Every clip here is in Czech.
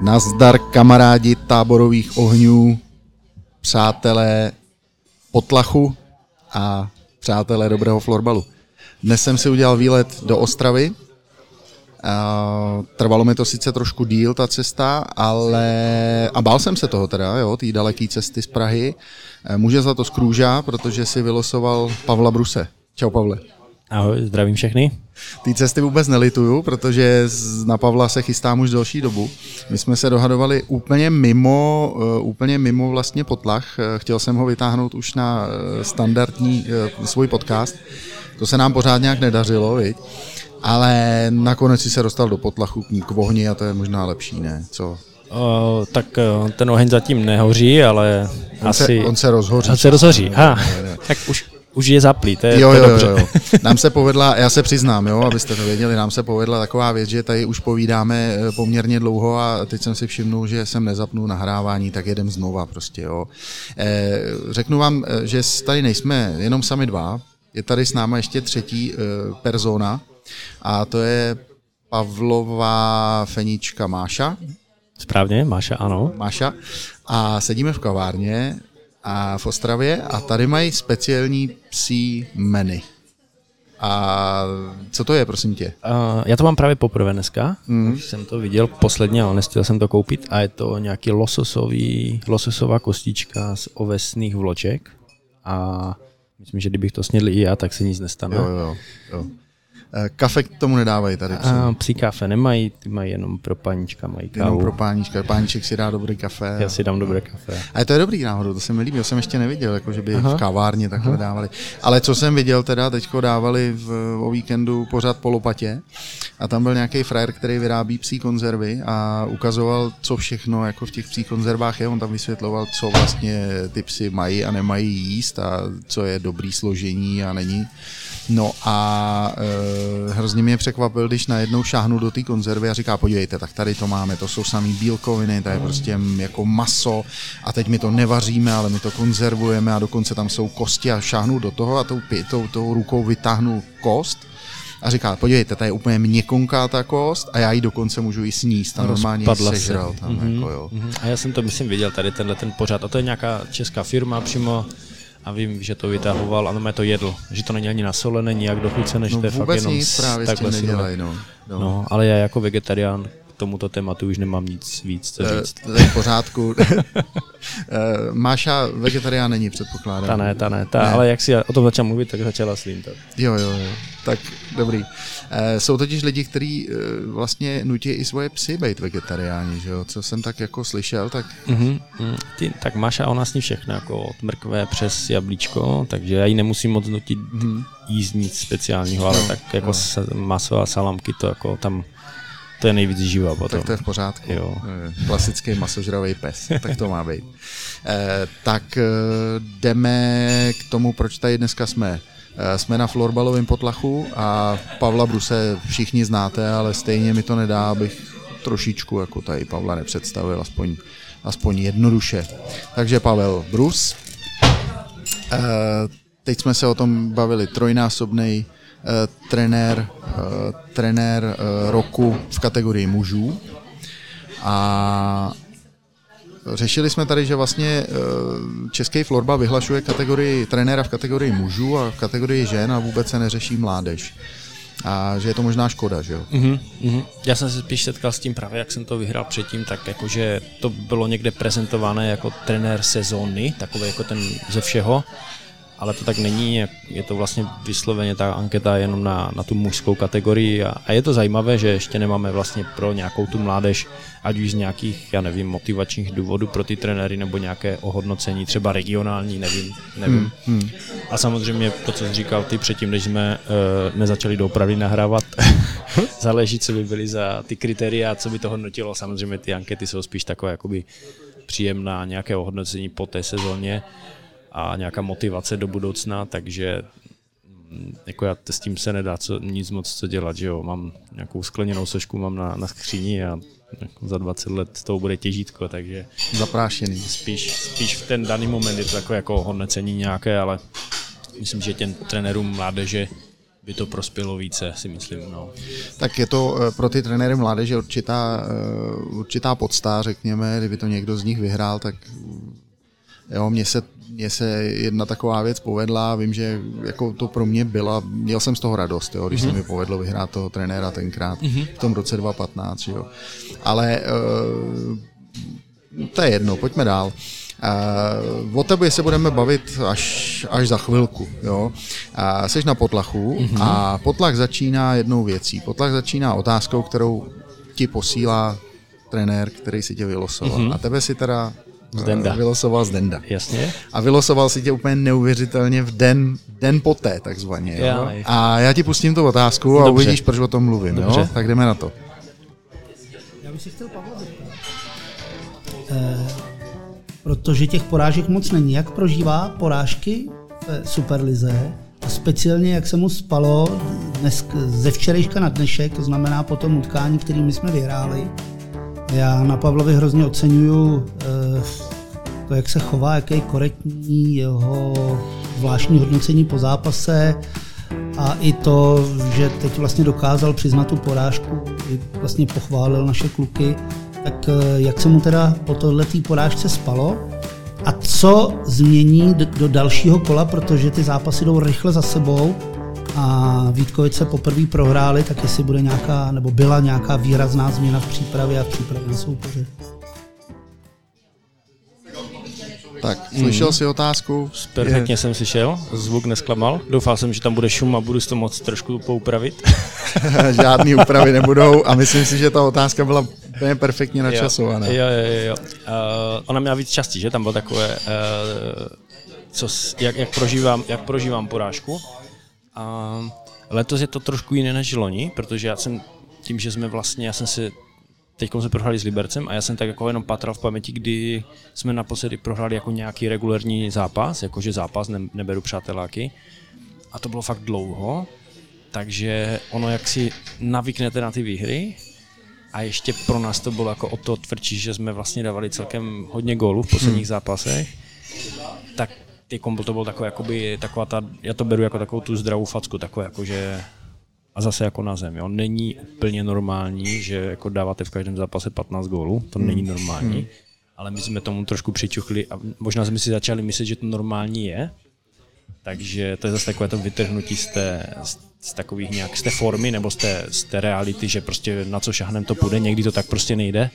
Nazdar kamarádi táborových ohňů, přátelé potlachu a přátelé dobrého florbalu. Dnes jsem si udělal výlet do Ostravy. Trvalo mi to sice trošku díl ta cesta, a bál jsem se toho teda, jo, té daleké cesty z Prahy. Může za to Skrůža, protože si vylosoval Pavla Bruse. Čau Pavle. Ahoj, zdravím všechny. Té cesty vůbec nelituju, protože na Pavla se chystám už delší dobu. My jsme se dohadovali úplně mimo vlastně potlach. Chtěl jsem ho vytáhnout už na standardní svůj podcast. To se nám pořád nějak nedařilo, viď? Ale nakonec si se dostal do potlachu k ohni a to je možná lepší, ne? Co? Tak ten oheň zatím nehoří, ale on se rozhoří. On se rozhoří, tak už je zaplý, to je dobře. Jo. Nám se povedla, já se přiznám, jo, abyste to věděli, nám se povedla taková věc, že tady už povídáme poměrně dlouho a teď jsem si všimnul, že jsem nezapnul nahrávání, tak jedem znova prostě, jo. Řeknu vám, že tady nejsme jenom sami dva, je tady s náma ještě třetí persona a to je Pavlova fenička Máša. Správně, Máša, ano. Máša. A sedíme v kavárně a v Ostravě a tady mají speciální psí menu. A co to je, prosím tě? Já to mám právě poprvé dneska. Už jsem to viděl posledně, ale nestihl jsem to koupit a je to nějaký lososová kostička z ovesných vloček a myslím, že kdybych to snědl i já, tak se nic nestane. Jo. Kafe k tomu nedávají tady. Psí kafe nemají, ty mají jenom pro pánička, mají kávu. Jenom pro pánička, pániček si dá dobrý kafe. Já si dám dobré kafe. A to je dobrý náhodou, to se mi líbí, to jsem ještě neviděl, jako že by v kavárně takhle dávali. Ale co jsem viděl teda, teďko dávali o víkendu pořád po lopatě a tam byl nějaký frajer, který vyrábí psí konzervy a ukazoval, co všechno jako v těch psích konzervách je. On tam vysvětloval, co vlastně ty psy mají a nemají jíst a co je dobrý složení a není. No a hrozně mě překvapil, když najednou šáhnu do té konzervy a říká, podívejte, tak tady to máme, to jsou samý bílkoviny, to je prostě jako maso a teď my to nevaříme, ale my to konzervujeme a dokonce tam jsou kosti a šáhnu do toho a tou rukou vytáhnu kost a říká, podívejte, tady je úplně měkkonká ta kost a já ji dokonce můžu i sníst a normálně sežral tam. Jako, jo. A já jsem to, myslím, viděl tady ten pořád a to je nějaká česká firma přímo. A vím, že to vytahoval a normálně to jedl, že to není ani nasolené, nijak dochucené, že to je fakt jenom nic právě takhle nedělají, no. Ale já jako vegetarián k tomuto tématu už nemám nic víc co říct. To je v pořádku. Máša vegetarián není, předpokládám. Ta ne, ale jak si o tom začal mluvit, tak začala slíntat. Jo, tak dobrý. Jsou totiž lidi, kteří vlastně nutí i svoje psy být vegetariáni, že jo? Co jsem tak jako slyšel, tak... Tak Máša, ona sní všechno, jako od mrkve přes jablíčko, takže já ji nemusím moc nutit jíst nic speciálního, ale tak jako maso a salamky, to jako tam... To je nejvíc živa potom. Tak to je v pořádku. Jo. Klasický masožravý pes, tak to má být. Tak jdeme k tomu, proč tady dneska jsme. Jsme na florbalovém potlachu a Pavla Bruse všichni znáte, ale stejně mi to nedá, abych trošičku jako tady Pavla nepředstavil, aspoň jednoduše. Takže Pavel Brus. Teď jsme se o tom bavili, trojnásobný trenér roku v kategorii mužů a řešili jsme tady, že vlastně český florbal vyhlašuje kategorii trenéra v kategorii mužů a v kategorii žen a vůbec se neřeší mládež. A že je to možná škoda, že jo? Já jsem se spíš setkal s tím právě, jak jsem to vyhrál předtím, tak jakože to bylo někde prezentované jako trenér sezóny, takový jako ten ze všeho. Ale to tak není, je to vlastně vysloveně ta anketa jenom na tu mužskou kategorii a je to zajímavé, že ještě nemáme vlastně pro nějakou tu mládež, ať už z nějakých, já nevím, motivačních důvodů pro ty trenéry nebo nějaké ohodnocení, třeba regionální, nevím. A samozřejmě to, co jsi říkal ty předtím, než jsme nezačali doopravdy nahrávat, záleží, co by byly za ty kritéria, co by to hodnotilo. Samozřejmě ty ankety jsou spíš takové jakoby příjemná, nějaké ohodnocení po té sezóně a nějaká motivace do budoucna, takže jako já s tím se nedá nic moc co dělat, že jo, mám nějakou skleněnou sošku, mám na skříni a jako za 20 let to bude těžítko, takže zaprášený. Spíš v ten daný moment je to takové jako hodnocení nějaké, ale myslím, že těm trenérům mládeže by to prospělo více, si myslím. No. Tak je to pro ty trenéry mládeže určitá podsta, řekněme, kdyby to někdo z nich vyhrál, tak jo, mně se jedna taková věc povedla, vím, že jako to pro mě byla, měl jsem z toho radost, jo, když se mi povedlo vyhrát toho trenéra tenkrát v tom roce 2015, jo. Ale to je jedno, pojďme dál. O tebe se budeme bavit až za chvilku. Jo? Seš na potlachu a potlach začíná jednou věcí. Potlach začíná otázkou, kterou ti posílá trenér, který si tě vylosoval. A tebe si teda vylosoval Zdenda. Jasně. A vylosoval si tě úplně neuvěřitelně v den poté, takzvaně. Jo? A já ti pustím tu otázku a uvidíš, proč o tom mluvím. Jo? Tak jdeme na to. Já bych si chtěl Pavla zeptat. Protože těch porážek moc není. Jak prožívá porážky v Superlize a speciálně jak se mu spalo dnes, ze včerejška na dnešek, to znamená po tom utkání, který my jsme vyhráli. Já na Pavlovi hrozně oceňuju to, jak se chová, jaký je korektní, jeho zvláštní hodnocení po zápase a i to, že teď vlastně dokázal přiznat tu porážku, vlastně pochválil naše kluky. Tak jak se mu teda po tohletý porážce spalo a co změní do dalšího kola, protože ty zápasy jdou rychle za sebou a Vítkovice poprvé prohráli, tak jestli bude nějaká, nebo byla nějaká výrazná změna v přípravě a v přípravě na soupeře. Tak, slyšel jsi otázku? Perfektně jsem slyšel, zvuk nesklamal. Doufal jsem, že tam bude šum a budu si to moc trošku poupravit. Žádný úpravy nebudou a myslím si, že ta otázka byla úplně perfektně načasovaná. Jo. Ona měla víc častí, že? Tam bylo takové, jak prožívám porážku. Letos je to trošku jiné než loni, protože já jsem teď jsme prohráli s Libercem a já jsem tak jako jenom patral v paměti, kdy jsme naposledy prohráli jako nějaký regulérní zápas, jakože zápas, neberu přáteláky. A to bylo fakt dlouho, takže ono jak si navyknete na ty výhry a ještě pro nás to bylo jako o to tvrdší, že jsme vlastně dávali celkem hodně gólů v posledních zápasech, tak to bylo takové, jakoby, já to beru jako takovou tu zdravou facku, takové jakože a zase jako na zem, jo. Není úplně normální, že jako dáváte v každém zápase 15 gólů, to není normální, ale my jsme tomu trošku přičuchli a možná jsme si začali myslet, že to normální je, takže to je zase takové to vytrhnutí z takových nějak, z té formy nebo z té reality, že prostě na co šahnem to půjde, někdy to tak prostě nejde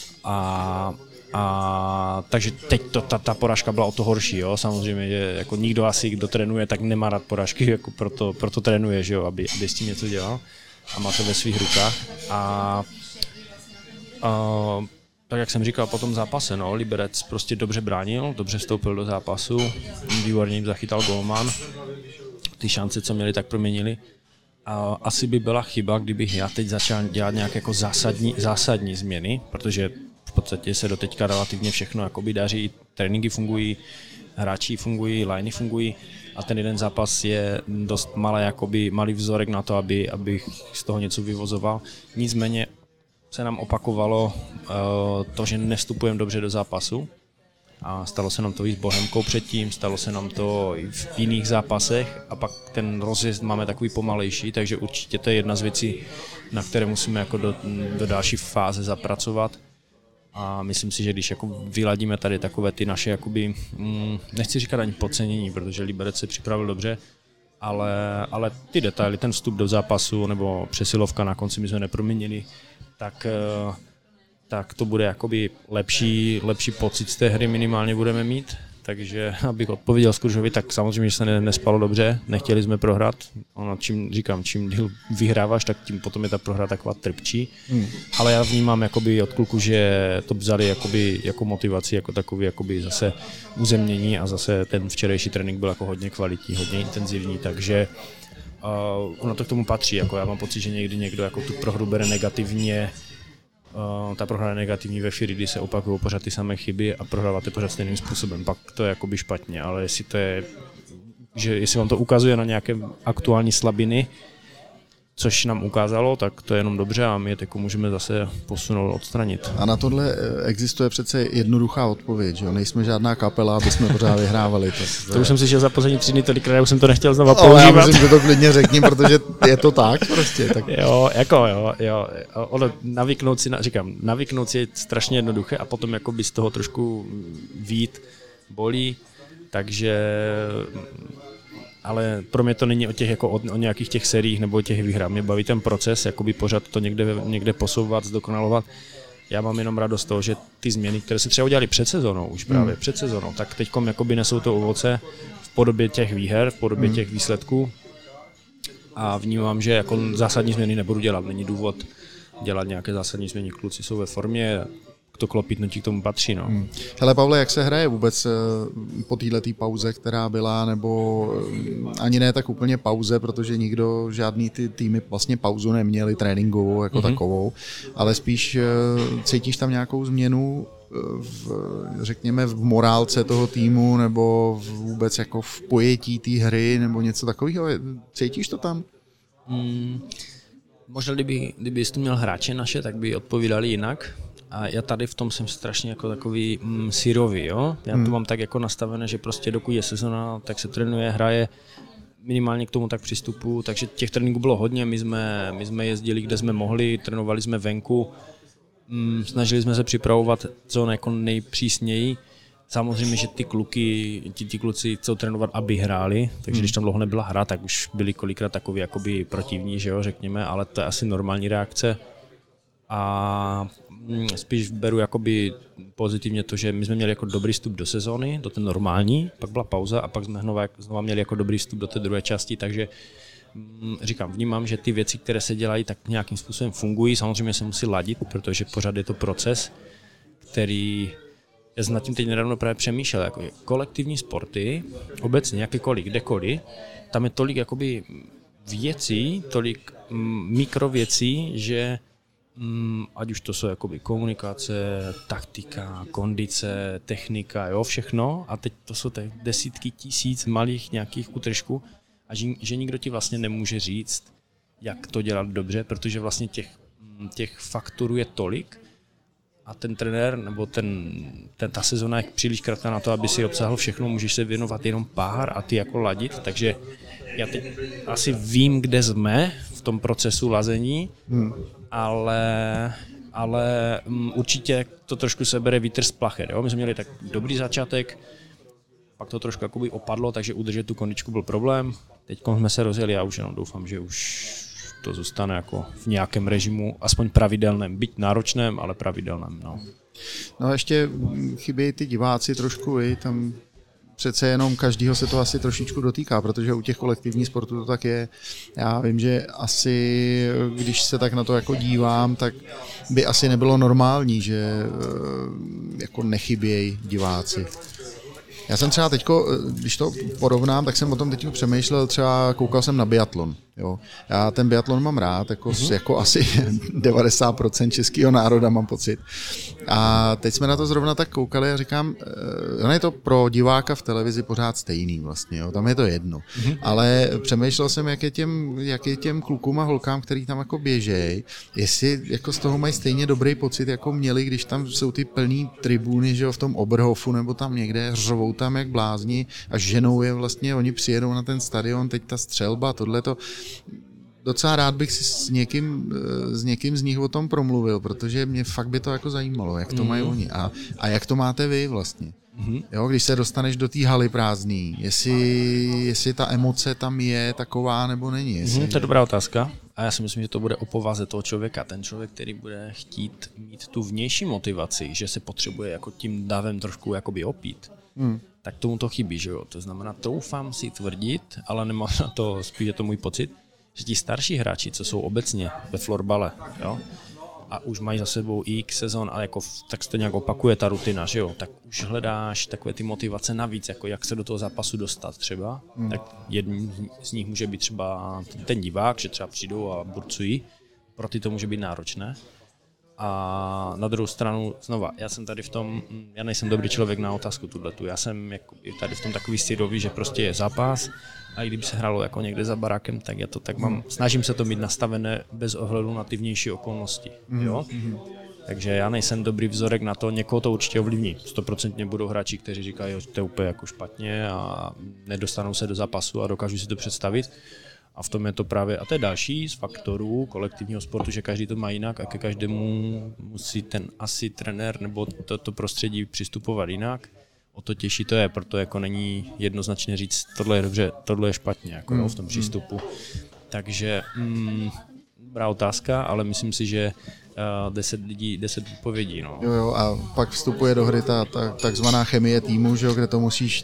a takže teď ta porážka byla o to horší, jo. Samozřejmě, že jako nikdo asi, kdo trénuje, tak nemá rád porážky, jako proto trénuje, že jo, aby s tím něco dělal a má to ve svých rukách. Tak jak jsem říkal po tom zápase, no, Liberec prostě dobře bránil, dobře vstoupil do zápasu, výborně jim zachytal golman, ty šance, co měli, tak proměnili. A asi by byla chyba, kdybych já teď začal dělat nějaké jako zásadní změny, protože v podstatě se doteďka relativně všechno jakoby daří, tréninky fungují, hráči fungují, liney fungují a ten jeden zápas je dost malý vzorek na to, abych z toho něco vyvozoval. Nicméně se nám opakovalo to, že nevstupujeme dobře do zápasu a stalo se nám to i s Bohemkou předtím, stalo se nám to i v jiných zápasech a pak ten rozjezd máme takový pomalejší, takže určitě to je jedna z věcí, na které musíme jako do další fáze zapracovat. A myslím si, že když jako vyladíme tady takové ty naše, jakoby, nechci říkat ani podcenění, protože Liberec se připravil dobře, ale ty detaily, ten vstup do zápasu nebo přesilovka na konci my jsme neproměnili, tak to bude jakoby lepší pocit z té hry minimálně budeme mít. Takže abych odpověděl Skružovi, tak samozřejmě, že se nespalo dobře, nechtěli jsme prohrát. Čím díl vyhráváš, tak tím potom je ta prohra taková trpčí. Ale já vnímám jakoby od kluku, že to vzali jakoby, jako motivaci, jako takový jakoby zase uzemnění a zase ten včerejší trénink byl jako hodně kvalitní, hodně intenzivní, takže ono to k tomu patří. Jako já mám pocit, že někdy někdo jako tu prohru bere negativně. Ta prohra je negativní ve chvíli, kdy se opakují pořád ty samé chyby a prohráváte pořád stejným způsobem, pak to je jakoby špatně, ale jestli vám to ukazuje na nějaké aktuální slabiny, což nám ukázalo, tak to je jenom dobře a my je jako můžeme zase posunout, odstranit. A na tohle existuje přece jednoduchá odpověď, že jo? Nejsme žádná kapela, aby jsme pořád vyhrávali. To už jsem si šel za poslední 3 dny tolikrát, už jsem to nechtěl znova používat. Já myslím, že to klidně řekni, protože je to tak prostě. Tak. Jo. Ono navyknout si je strašně jednoduché a potom jakoby z toho trošku vyjít bolí, takže ale pro mě to není o nějakých těch seriích nebo o těch výhrách. Mě baví ten proces, jakoby pořád to někde posouvat, zdokonalovat. Já mám jenom radost z toho, že ty změny, které se třeba udělali před sezónou, už právě před sezónou, tak teďkom jakoby nesou to ovoce v podobě těch výher, v podobě těch výsledků. A vnímám, že jako zásadní změny nebudu dělat. Není důvod dělat nějaké zásadní změny. Kluci jsou ve formě, to klopítnutí k tomu patří. No. Hele Pavle, jak se hraje vůbec po této pauze, která byla, nebo ani ne tak úplně pauze, protože nikdo, žádný ty týmy vlastně pauzu neměli tréninkovou jako takovou, ale spíš cítíš tam nějakou změnu řekněme v morálce toho týmu, nebo vůbec jako v pojetí té hry, nebo něco takového? Cítíš to tam? Možná kdyby jsi tu měl hráče naše, tak by odpovídali jinak. A já tady v tom jsem strašně jako takový syrový, jo? Já to mám tak jako nastavené, že prostě dokud je sezona, tak se trénuje, hraje, minimálně k tomu tak přistupu, takže těch tréninků bylo hodně, my jsme jezdili, kde jsme mohli, trénovali jsme venku, snažili jsme se připravovat co jako nejpřísněji. Samozřejmě, že ty kluci chcou trénovat, aby hráli, takže když tam dlouho nebyla hra, tak už byli kolikrát takový jakoby protivní, že jo, řekněme, ale to je asi normální reakce. A spíš beru jakoby pozitivně to, že my jsme měli jako dobrý vstup do sezóny, do té normální, pak byla pauza a pak jsme znova měli jako dobrý vstup do té druhé části, takže říkám, vnímám, že ty věci, které se dělají, tak nějakým způsobem fungují, samozřejmě se musí ladit, protože pořád je to proces, který, já jsem nad tím teď nedávno právě přemýšlel, jako kolektivní sporty, obecně jakékoliv, kdekoliv, tam je tolik jakoby věcí, tolik mikrověcí, že ať už to jsou jakoby komunikace, taktika, kondice, technika, jo, všechno a teď to jsou desítky tisíc malých nějakých útržků a že nikdo ti vlastně nemůže říct, jak to dělat dobře, protože vlastně těch faktorů je tolik a ten trenér nebo ta sezona je příliš krátká na to, aby si obsáhl všechno, můžeš se věnovat jenom pár a ty jako ladit, takže já teď asi vím, kde jsme v tom procesu lazení, ale určitě to trošku sebere vítr z plachet. Jo? My jsme měli tak dobrý začátek, pak to trošku jakoby opadlo, takže udržet tu kondičku byl problém. Teď jsme se rozjeli a už jenom doufám, že už to zůstane jako v nějakém režimu, aspoň pravidelném, byť náročném, ale pravidelném. No a ještě chybějí ty diváci trošku, tam přece jenom každýho se to asi trošičku dotýká, protože u těch kolektivních sportů to tak je. Já vím, že asi, když se tak na to jako dívám, tak by asi nebylo normální, že jako nechybějí diváci. Já jsem třeba teďko, když to porovnám, tak jsem o tom teď přemýšlel, třeba koukal jsem na biatlon. Jo. Já ten biatlon mám rád, jako asi 90% českého národa mám pocit. A teď jsme na to zrovna tak koukali a říkám, je to pro diváka v televizi pořád stejný vlastně, jo. Tam je to jedno. Ale přemýšlel jsem, jak je těm klukům a holkám, který tam jako běžej, jestli jako z toho mají stejně dobrý pocit, jako měli, když tam jsou ty plný tribuny, že jo, v tom Oberhofu nebo tam někde, řvou tam jak blázni a ženou je vlastně, oni přijedou na ten stadion, teď ta střelba, tohleto. Docela rád bych si s někým z nich o tom promluvil, protože mě fakt by to jako zajímalo, jak to mají oni a jak to máte vy vlastně. Jo, když se dostaneš do té haly prázdný, jestli ta emoce tam je taková nebo není. To je dobrá otázka a já si myslím, že to bude o povaze toho člověka. Ten člověk, který bude chtít mít tu vnější motivaci, že se potřebuje jako tím davem trošku jakoby opít, tak tomu to chybí, že jo. To znamená, troufám si tvrdit, ale nemám na to, spíš je to můj pocit, že ti starší hráči, co jsou obecně ve florbale, jo, a už mají za sebou x sezon, ale jako, tak se to nějak opakuje ta rutina, že jo, tak už hledáš takové ty motivace navíc, jako jak se do toho zápasu dostat třeba, tak jedním z nich může být třeba ten divák, že třeba přijdou a burcují, pro ty to může být náročné. A na druhou stranu, znova, já nejsem dobrý člověk na otázku tuhletu, já jsem jako tady v tom takový stylový, že prostě je zápas a i kdyby se hrálo jako někde za barákem, tak já to tak mám, snažím se to mít nastavené bez ohledu na ty vnější okolnosti, jo? Takže já nejsem dobrý vzorek na to, někoho to určitě ovlivní. 100% budou hráči, kteří říkají, že to je úplně jako špatně a nedostanou se do zápasu a dokážu si to představit. A v tom je to právě, a to je další z faktorů kolektivního sportu, že každý to má jinak a ke každému musí ten asi trenér nebo to prostředí přistupovat jinak. O to těžší to je, proto jako není jednoznačně říct, tohle je dobře, tohle je špatně jako v tom přístupu. Takže dobrá otázka, ale myslím si, že 10 lidí, 10 odpovědí. No. Jo, a pak vstupuje do hry ta takzvaná chemie týmu, že jo, kde to musíš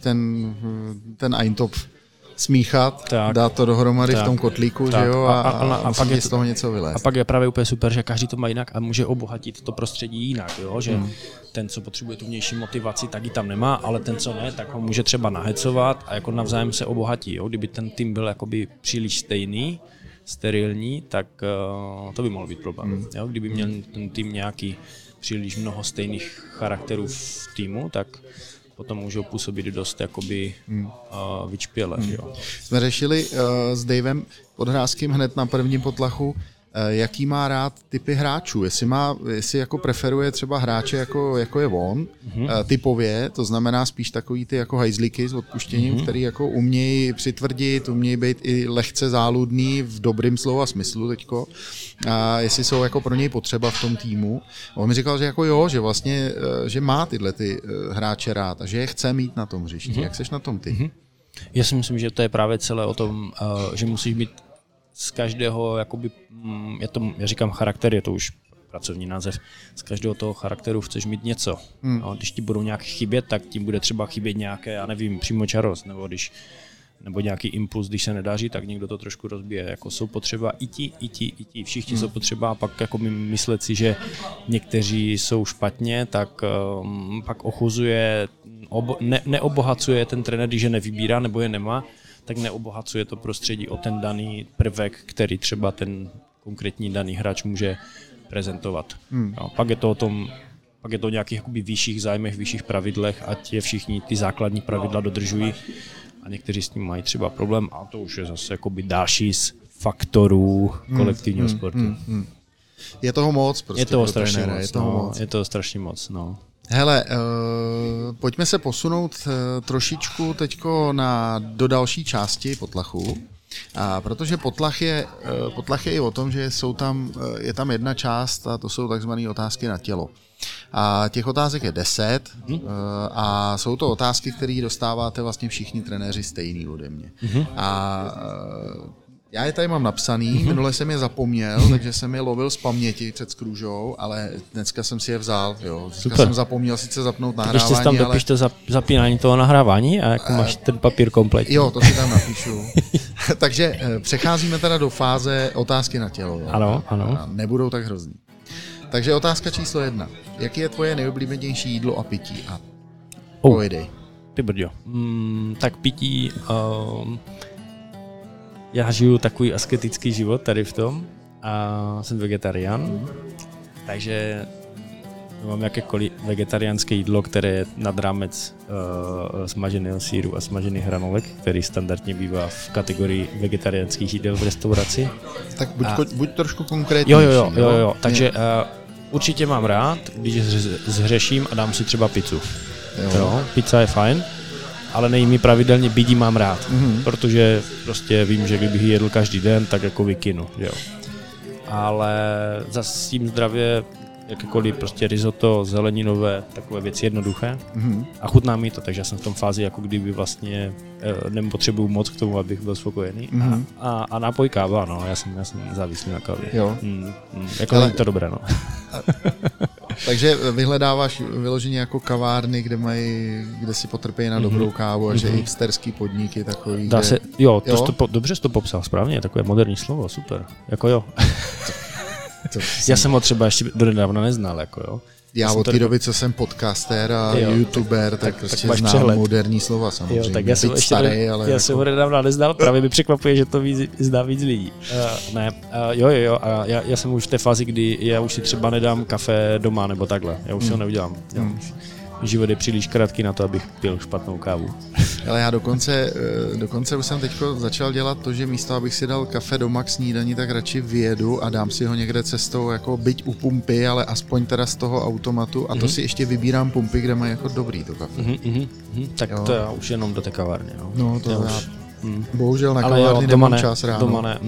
ten Eintopf smíchat, tak, dát to dohromady tak, v tom kotlíku, tak, že jo, a pak je z toho něco vylézt. A pak je právě úplně super, že každý to má jinak a může obohatit to prostředí jinak, jo, že ten, co potřebuje tu vnější motivaci, tak ji tam nemá, ale ten, co ne, tak ho může třeba nahecovat a jako navzájem se obohatí, jo. Kdyby ten tým byl jakoby příliš stejný, sterilní, tak to by mohl být problém. Jo? Kdyby měl ten tým nějaký příliš mnoho stejných charakterů v týmu, tak potom můžou působit dost jakoby vyčpěle. Jo? Jsme řešili s Davem Podhrázkým hned na prvním potlachu, jaký má rád typy hráčů, jestli jako preferuje třeba hráče jako je on, typově, to znamená spíš takový ty jako hajzlíky s odpuštěním, který jako umějí přitvrdit, umějí být i lehce záludný v dobrým slova smyslu teďko, a jestli jsou jako pro něj potřeba v tom týmu. On mi říkal, že jako jo, že vlastně, že má tyhle ty hráče rád a že je chce mít na tom hřišti. Jak seš na tom ty? Já si myslím, že to je právě celé o tom, že musíš být z každého, jakoby, já říkám charakter, je to už pracovní název, z každého toho charakteru chceš mít něco. No, když ti budou nějak chybět, tak ti bude třeba chybět nějaké, já nevím, přímočarost, nebo nějaký impuls, když se nedaří, tak někdo to trošku rozbije. Jako jsou potřeba i ti, všichni jsou potřeba a pak jako myslet si, že někteří jsou špatně, tak pak ochuzuje, neobohacuje ten trenér, když je nevybírá nebo je nemá, tak neobohacuje to prostředí o ten daný prvek, který třeba ten konkrétní daný hráč může prezentovat. No, pak je to o tom, pak je to o nějakých jakoby vyšších zájmech, vyšších pravidlech, ať je všichni ty základní pravidla dodržují a někteří s tím mají třeba problém a to už je zase jakoby další z faktorů kolektivního sportu. Je toho moc prostě. Je toho strašně moc. Je toho strašně moc, no. Hele, pojďme se posunout trošičku teďko do další části potlachu, protože potlach je i o tom, že je tam jedna část a to jsou takzvané otázky na tělo. A těch otázek je 10 a jsou to otázky, které dostáváte vlastně všichni trenéři stejný ode mě. A já je tady mám napsaný, minule jsem je zapomněl, takže jsem je lovil z paměti před skrůžou, ale dneska jsem si je vzal. Jo. Dneska jsem zapomněl sice zapnout nahrávání, když si tam dopiš to zapínání toho nahrávání a jako máš ten papír kompletní. Jo, to si tam napíšu. Takže přecházíme teda do fáze otázky na tělo. Jo. Ano. A nebudou tak hrozný. Takže otázka číslo 1. Jaký je tvoje nejoblíbenější jídlo a pití? A pojedej. Ty brďo. Tak pití... Já žiju takový asketický život tady v tom a jsem vegetarián, takže mám jakékoliv vegetariánské jídlo, které je nad rámec smaženého sýru a smažených hranolek, který standardně bývá v kategorii vegetariánských jídel v restauraci. Tak buď trošku konkrétnější. Jo. Takže určitě mám rád, když zhřeším a dám si třeba pizzu. Jo, pizza je fajn. Ale nejím pravidelně, bídí mám rád, protože prostě vím, že kdybych ji jedl každý den, tak jako vykinu, jo. Ale zase tím zdravě jakékoliv prostě risotto, zeleninové, takové věci jednoduché a chutná mi to, takže já jsem v tom fázi, jako kdyby vlastně nepotřebuju moc k tomu, abych byl spokojený. A nápoj káva, no, já jsem závislý na kávě. Jo. Jako ale... to dobré, no. Takže vyhledáváš vyloženě jako kavárny, kde si potrpějí na dobrou kávu a že hipsterský podniky takový. Dobře jsi to popsal, správně, takové moderní slovo, super. Jako jo. Já jsem ho třeba ještě donedávna neznal, jako jo. Já od té doby, co jsem podcaster a youtuber, tak prostě znám přehled. Moderní slova samozřejmě. Jo, tak já jsem ještě já jsem ho nedávno neznal, právě mi překvapuje, že to zná víc lidí. A já jsem už v té fázi, kdy já už si třeba nedám kafe doma nebo takhle, já už si ho neudělám. Život je příliš krátký na to, abych pil špatnou kávu. Ale já dokonce už jsem teďko začal dělat to, že místo, abych si dal kafe doma k snídani, tak radši vyjedu a dám si ho někde cestou, jako byť u pumpy, ale aspoň teda z toho automatu a to si ještě vybírám pumpy, kde mají jako dobrý to kafe. Tak jo. To já už jenom do té kavárny. Jo. No to já bohužel na kavárny nemám čas ráno. Doma ne.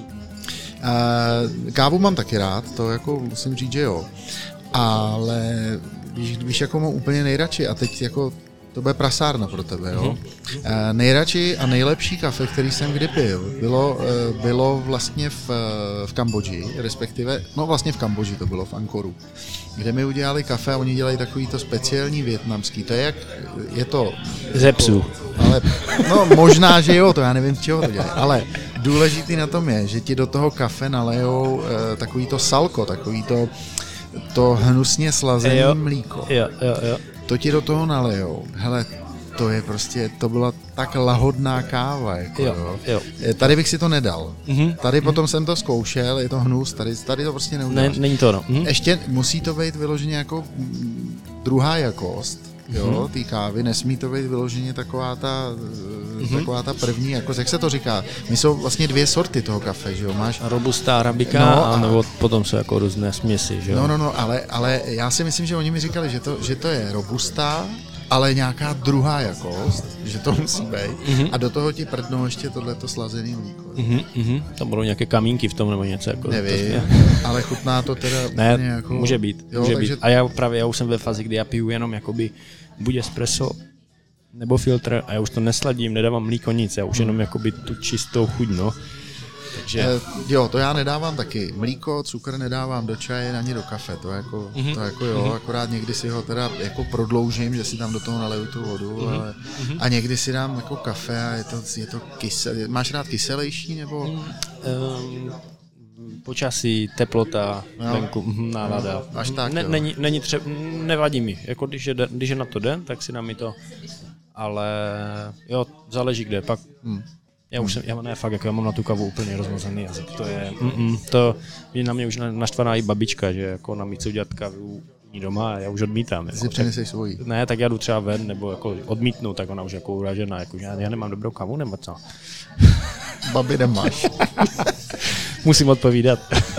Kávu mám taky rád, to jako musím říct, že jo. Ale víš, jako mám úplně nejradši a teď jako to bude prasárna pro tebe, jo. Nejradši a nejlepší kafe, který jsem kdy pil, bylo vlastně v Kambodži, respektive, no vlastně v Kambodži to bylo, v Angkoru, kde mi udělali kafe a oni dělají takový to speciální vietnamský, to je to... Ze psů. Ale, no možná, že jo, to já nevím, z čeho to dělají, ale důležitý na tom je, že ti do toho kafe nalejou takový to salko, takový to hnusně slazené mlíko. Jo. To ti do toho nalejou. Hele, to byla tak lahodná káva. Jako, jo. Tady bych si to nedal. Tady potom jsem to zkoušel, je to hnus, tady to prostě neuděláš. Není to, no. Ještě musí to být vyloženě jako druhá jakost. Jo, té kávy, nesmí to být vyloženě taková ta první, jako jak se to říká, my jsou vlastně dvě sorty toho kafe, že jo, máš robusta, arabika, a nebo potom jsou jako různé směsi, že jo. No, ale já si myslím, že oni mi říkali, že to je robusta, ale nějaká druhá jakost, že to musí být, a do toho ti prdnou ještě tohleto slazený mlíko. Tam budou nějaké kamínky v tom nebo něco. Jako nevím, ale chutná to teda ne, úplně jako... může být. A já už jsem ve fázi, kdy já piju jenom jakoby buď espresso nebo filtr a já už to nesladím, nedávám mlíko, nic, já už jenom jakoby tu čistou chuť, no. Takže... Jo, to já nedávám taky. Mlíko, cukr nedávám do čaje ani do kafe, to jako jo, akorát někdy si ho teda jako prodloužím, že si tam do toho naleju tu vodu, ale, a někdy si dám jako kafe a je to kyselé. Máš rád kyselejší nebo? Počasí, teplota, venku, nálada. Až tak, není třeba, nevadí mi, jako když je na to den, tak si dám i to, ale jo, záleží kde, pak já mám na tu kavu úplně rozmazaný jazyk, to je, je na mě už naštvaná i babička, že jako na mě chce udělat kavu doma a já už odmítám. Ty si přineseš svojí. Ne, tak já jdu třeba ven, nebo jako odmítnu, tak ona už jako uražená, jako že já nemám dobrou kavu, nebo co? Babi nemáš. Musím odpovídat.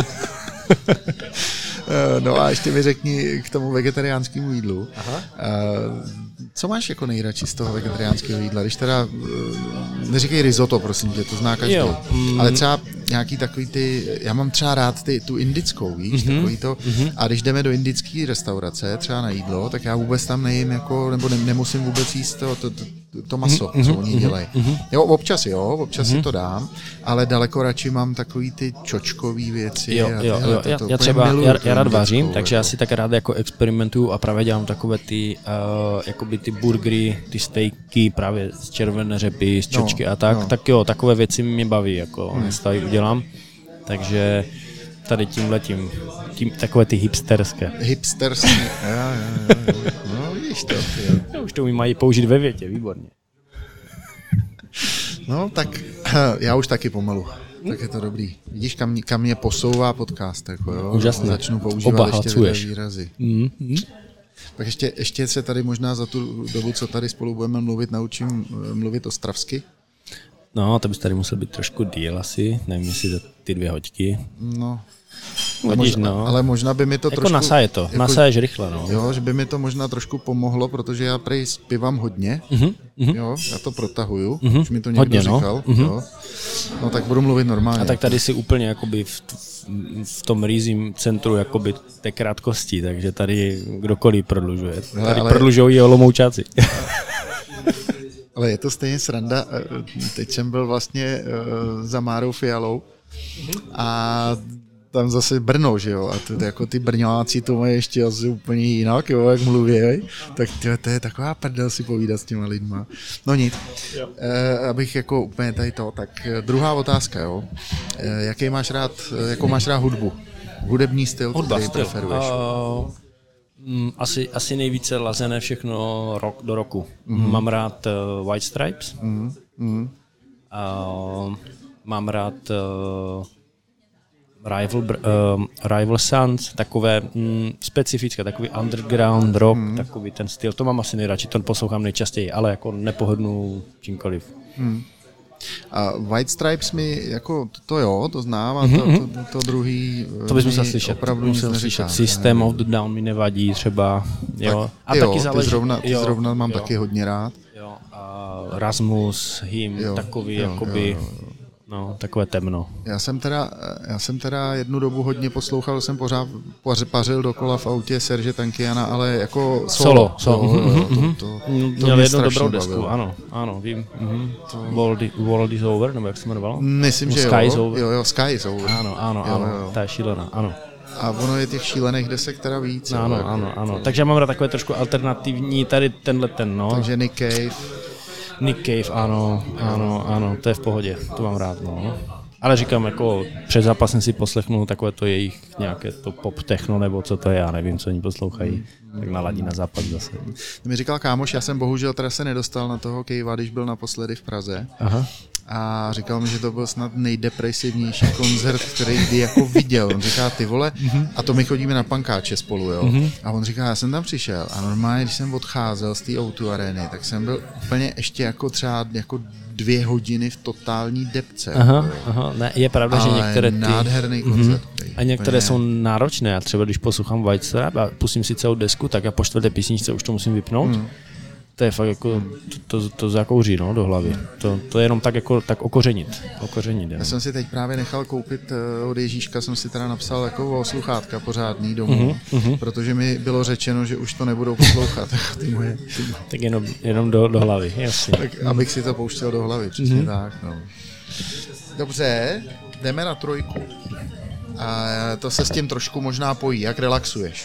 No a ještě mi řekni k tomu vegetariánskému jídlu. Co máš jako nejradši z toho vegetariánského jídla? Když teda, neříkej risotto, prosím tě, to zná každý. Ale třeba nějaký takový já mám třeba rád tu indickou, víš, takový to. A když jdeme do indické restaurace, třeba na jídlo, tak já vůbec tam nejím jako, nebo nemusím vůbec jíst to maso, co oni dělají. Jo, občas si to dám, ale daleko radši mám takový ty čočkový věci. Já rád vařím, takže já si tak rád jako experimentuju a právě dělám takové ty jakoby ty burgery, ty stejky právě z červené řepy, z čočky a tak. Tak jo, takové věci mě baví, jako tady udělám. Takže tady tímhletím, takové ty hipsterské. Hipsterské, jo. No víš to. Už to mají použít ve větě, výborně. No tak já už taky pomalu. Tak je to dobrý. Vidíš, kam mě posouvá podcast, jako jo. Úžasné. Začnu používat ještě výrazy. Tak ještě se tady možná za tu dobu, co tady spolu budeme mluvit, naučím mluvit ostravsky. No, to bys tady musel být trošku díl asi, nevím, jestli za ty 2 hoďky. No. Ale možná by mi to jako trošku... nasaješ rychle, no. Jo, že by mi to možná trošku pomohlo, protože já prej zpívám hodně, jo, já to protahuju, už mi to někdo hodně, říkal, jo. No tak budu mluvit normálně. A tak tady si úplně jakoby v tom rýzím centru jakoby té krátkosti, takže tady kdokoliv prodlužuje. Tady prodlužují i Olomoučáci. Ale je to stejně sranda, teď jsem byl vlastně za Márou Fialou a tam zase Brno, že jo, a to, jako ty Brňáci to mají ještě asi úplně jinak, jo, jak mluví, tak to je taková prdel si povídat s těma lidma. No nic, abych jako úplně tady to, tak druhá otázka, jo, jakou máš rád hudbu? Hudební styl, který preferuješ? Asi nejvíce lazené všechno rok do roku. Mám rád White Stripes. Mám rád Rival Sons, takové specifické, takový underground rock, takový ten styl. To mám asi nejradši, to poslouchám nejčastěji, ale jako nepohodnu čímkoliv. A White Stripes mi jako to znám a to druhý to bys musel slyšet. Opravdu musel slyšet. System of the Down mi nevadí třeba. Jo. A taky záleží. Ty zrovna mám taky hodně rád. Jo. A Rasmus, Hymn, takový jakoby... No, takové temno. Já jsem teda jednu dobu hodně poslouchal, jsem pořád pařil dokola v autě Serge Tankiana, ale jako solo. To měl jednu dobrou desku, ano, vím. World is Over, nebo jak se jmenovalo? Myslím, že Sky is Over. Jo, Sky is Over. Ano, ta je šílená, ano. A ono je těch šílených desek teda víc. Ano. Takže já mám rád takové trošku alternativní, tady tenhle ten, no. Takže Nick Cave, ano, to je v pohodě, to mám rád, no. Ale říkám, jako před zápasem si poslechnu takové to jejich nějaké to pop techno, nebo co to je, já nevím, co oni poslouchají, tak naladí na zápas zase. To mi říkal kámoš, já jsem bohužel teda se nedostal na toho Cavea, když byl naposledy v Praze. Aha. A říkal mi, že to byl snad nejdepresivnější koncert, který kdy jako viděl. On říká, ty vole, a to my chodíme na pankáče spolu, jo. A on říká, já jsem tam přišel a normálně, když jsem odcházel z té O2 arény, tak jsem byl úplně ještě jako třeba jako 2 hodiny v totální depce. Aha, ne, je pravda, že některé ty... nádherný koncert. A některé jsou náročné. Já třeba, když poslouchám White Stripes a pustím si celou desku, tak já po 4. písničce už to musím vypnout. To je fakt jako, to zakouří, no, do hlavy. To je jenom tak jako, tak okořenit. Já jsem si teď právě nechal koupit od Ježíška, jsem si teda napsal jako sluchátka pořádný domů, protože mi bylo řečeno, že už to nebudou poslouchat. Ty moje. Tak jenom do hlavy, jasně. Tak abych si to pouštěl do hlavy, přesně tak, no. Dobře, jdeme na 3. A to se s tím trošku možná pojí. Jak relaxuješ?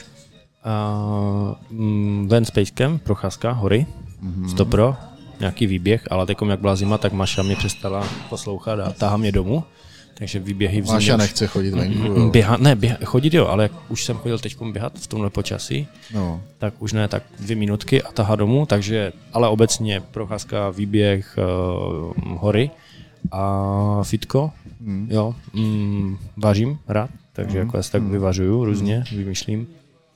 Ven s pejskem, procházka, hory, stopro, nějaký výběh, ale teďkom jak byla zima, tak Maša mě přestala poslouchat a táhá mě domů, takže výběhy v zimě. Maša nechce chodit venku, chodit jo, ale jak už jsem chodil teďkom běhat v tomhle počasí, tak už ne, tak 2 minutky a tahá domů, takže, ale obecně procházka, výběh, hory a fitko, jo, vařím rád, takže jako já si tak vyvařuju různě, vymýšlím.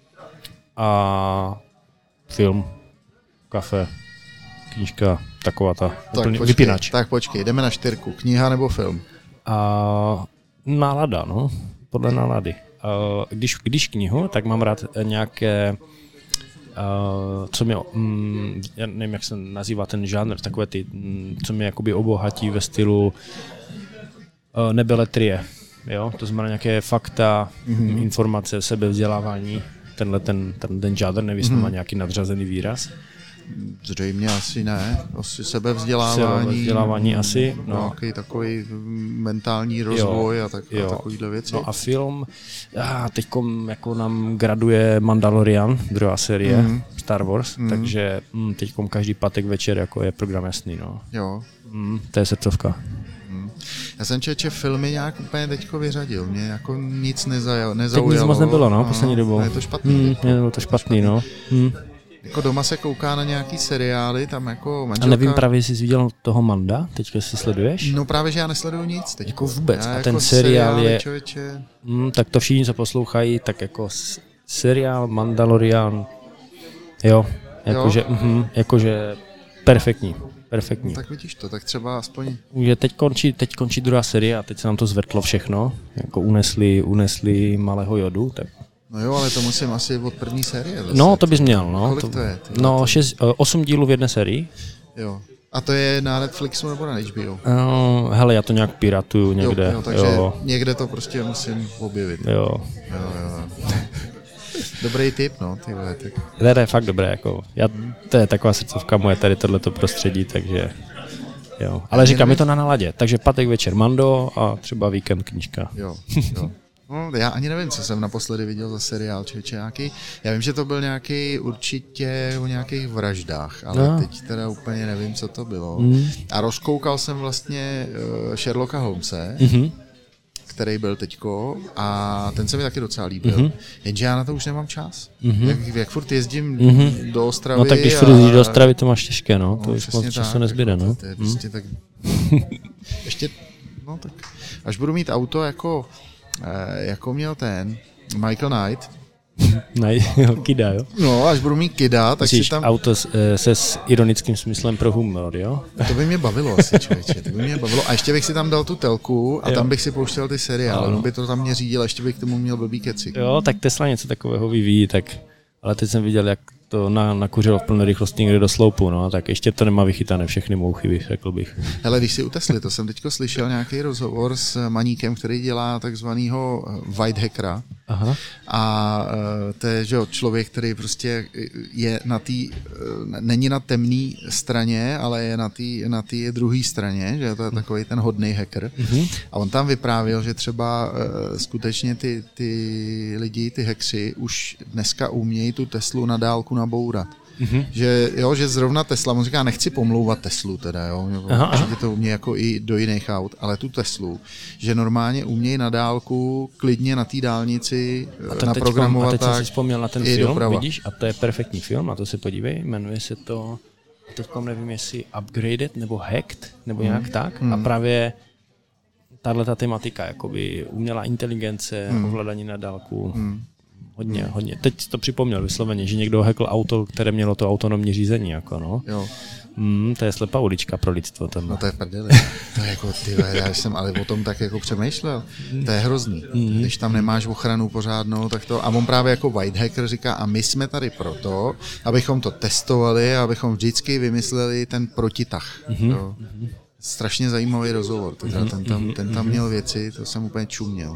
A film, kafe, knížka, taková ta vypínač. Tak počkej, jdeme na 4. Kniha nebo film? Nálada, no, podle nálady. Když knihu, tak mám rád nějaké, co mě, já nevím, jak se nazývá ten žánr, takové ty, co mě jakoby obohatí ve stylu nebeletrie, jo, to znamená nějaké fakta, informace, sebevzdělávání. Ten žádr, nevím, jestli má nějaký nadřazený výraz. Zřejmě asi ne. Asi sebevzdělávání asi. No. Nějaký takový mentální rozvoj a takovýhle věci. No a film, teďkom jako nám graduje Mandalorian, druhá série, Star Wars, takže teďkom každý pátek večer jako je program jasný. No. Jo. To je srdcovka. Já jsem čeče filmy nějak úplně teďko vyřadil. Mě jako nic nezaujalo. Tak nic moc nebylo, no, poslední dobou. Je to špatný. Bylo to špatný, no. Jako doma se kouká na nějaký seriály, tam jako manželka... A nevím právě, jestli jsi viděl toho Manda, teďka si sleduješ? No právě, že já nesleduju nic teď. Jako vůbec. Já a jako ten seriál je... Člověče... tak to všichni, co poslouchají, tak jako seriál Mandalorian, jo, jakože perfektní. No, tak vidíš to, tak třeba aspoň... Teď končí druhá série a teď se nám to zvrtlo všechno, jako unesli malého Jodu, tak... No jo, ale to musím asi od první série zase. No, to bys měl, no. Kolik to je? No, 8 dílů v jedné sérii. Jo. A to je na Netflixu nebo na HBO? Hele, já to nějak piratuju někde. Jo, takže někde to prostě musím objevit. Jo. Dobrý tip, no, ty vole, tak. To je fakt dobré, jako. To je taková srdcovka moje tady tohleto prostředí, takže jo. Ale říkám, je to na naladě, takže pátek večer Mando a třeba víkend knížka. Jo. No, já ani nevím, co jsem naposledy viděl za seriál, nějaký. Já vím, že to byl nějaký určitě o nějakých vraždách, ale teď teda úplně nevím, co to bylo. A rozkoukal jsem vlastně Sherlocka Holmese, který byl teďko a ten se mi taky docela líbil. Jenže já na to už nemám čas. Jak furt jezdím do Ostravy. No tak když furt jezdíš do Ostravy, to máš těžké, no. To už moc času nezbyde, no. To je prostě tak... Ještě, no tak, až budu mít auto jako měl ten Michael Knight. Kida, jo? No, až budu mít Kida, tak musíš si tam... auto se s ironickým smyslem pro humor, jo? To by mě bavilo asi, člověče, to by mě bavilo. A ještě bych si tam dal tu telku a tam bych si pouštěl ty seriály, on by to tam mě řídil a ještě bych k tomu měl blbý keci. Jo, tak Tesla něco takového vyvíjí, tak... Ale teď jsem viděl, jak to nakuřilo v plné rychlosti někde do sloupu, no, tak ještě to nemá vychytané všechny mouchy, řekl bych. Hele, když si u Tesly, to jsem teďko slyšel nějaký rozhovor s Maníkem, který dělá takzvanýho white hackera. Aha. A to je, že člověk, který prostě je není na temné straně, ale je na té druhé straně, že to je takový ten hodný hacker. A on tam vyprávěl, že třeba skutečně ty lidi, ty hackři už dneska umějí tu Teslu na dálku nabourat. Že zrovna Tesla, on říká, nechci pomlouvat Teslu teda, jo, že to umějí jako i do jiných aut, ale tu Teslu, že normálně umějí na dálku klidně na té dálnici naprogramovat. A teď jsem si vzpomněl na ten film, doprava. Vidíš, a to je perfektní film, a to se podívej, jmenuje se to, teďkom nevím, jestli Upgraded nebo Hacked, nebo nějak tak, a právě tato tematika, jakoby umělá inteligence, ovládání na dálku, hodně. Teď to připomněl vysloveně, že někdo hackl auto, které mělo to autonomní řízení, jako no. Jo. To je slepá ulička pro lidstvo. Tam. No to je prdeli. To je jako, já jsem ale o tom tak jako přemýšlel. To je hrozný. Když tam nemáš ochranu pořádnou, tak to... A on právě jako white hacker říká, a my jsme tady proto, abychom to testovali, abychom vždycky vymysleli ten protitah. Strašně zajímavý rozhovor. Ten tam měl věci, to jsem úplně čuměl.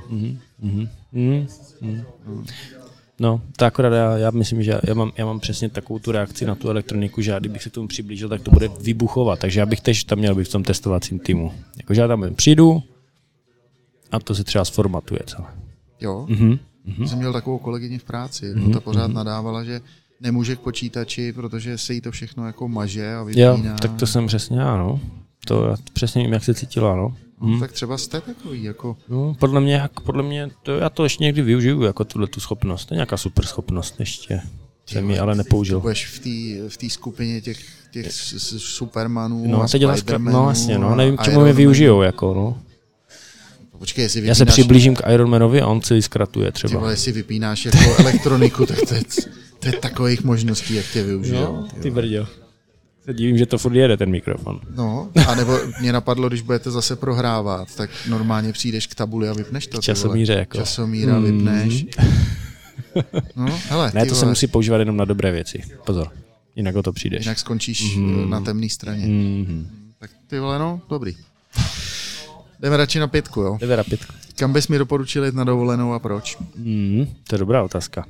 No, to akorát já myslím, že já mám přesně takovou tu reakci na tu elektroniku, že kdybych se tomu přiblížil, tak to bude vybuchovat. Takže já bych tež tam měl být v tom testovacím týmu. Jakože já tam přijdu a to se třeba sformatuje celé. Jo, jsem měl takovou kolegyni v práci, ta pořád nadávala, že nemůže k počítači, protože se jí to všechno jako maže a vypíná. Jo, tak to jsem přesně já, no. To já přesně vím, jak se cítila, no. Tak třeba jste takový, jako... No, podle mě já to ještě někdy využiju, jako tu schopnost. To je nějaká super schopnost ještě. Jsem ji ale nepoužil. Budeš v té skupině těch Supermanů no, a Spidermanů. No vlastně, no, nevím, k čemu je využijou, jako, no. Počkej, jestli vypínáš... Já se přiblížím k Ironmanovi a on celý zkratuje třeba. Třeba jestli vypínáš jako elektroniku, tak to je takových možností, jak tě využijou. No, ty brďo. Se divím, že to furt jede ten mikrofon. No, anebo mě napadlo, když budete zase prohrávat, tak normálně přijdeš k tabuli a vypneš to. Časomíře jako. Časomíra vypneš. No, hele, ne, to se musí používat jenom na dobré věci. Pozor, jinak o to přijdeš. Jinak skončíš na temné straně. Tak ty vole, no, dobrý. Jdeme radši na 5, jo? Jdeme na 5. Kam bys mi doporučil jít na dovolenou a proč? To je dobrá otázka.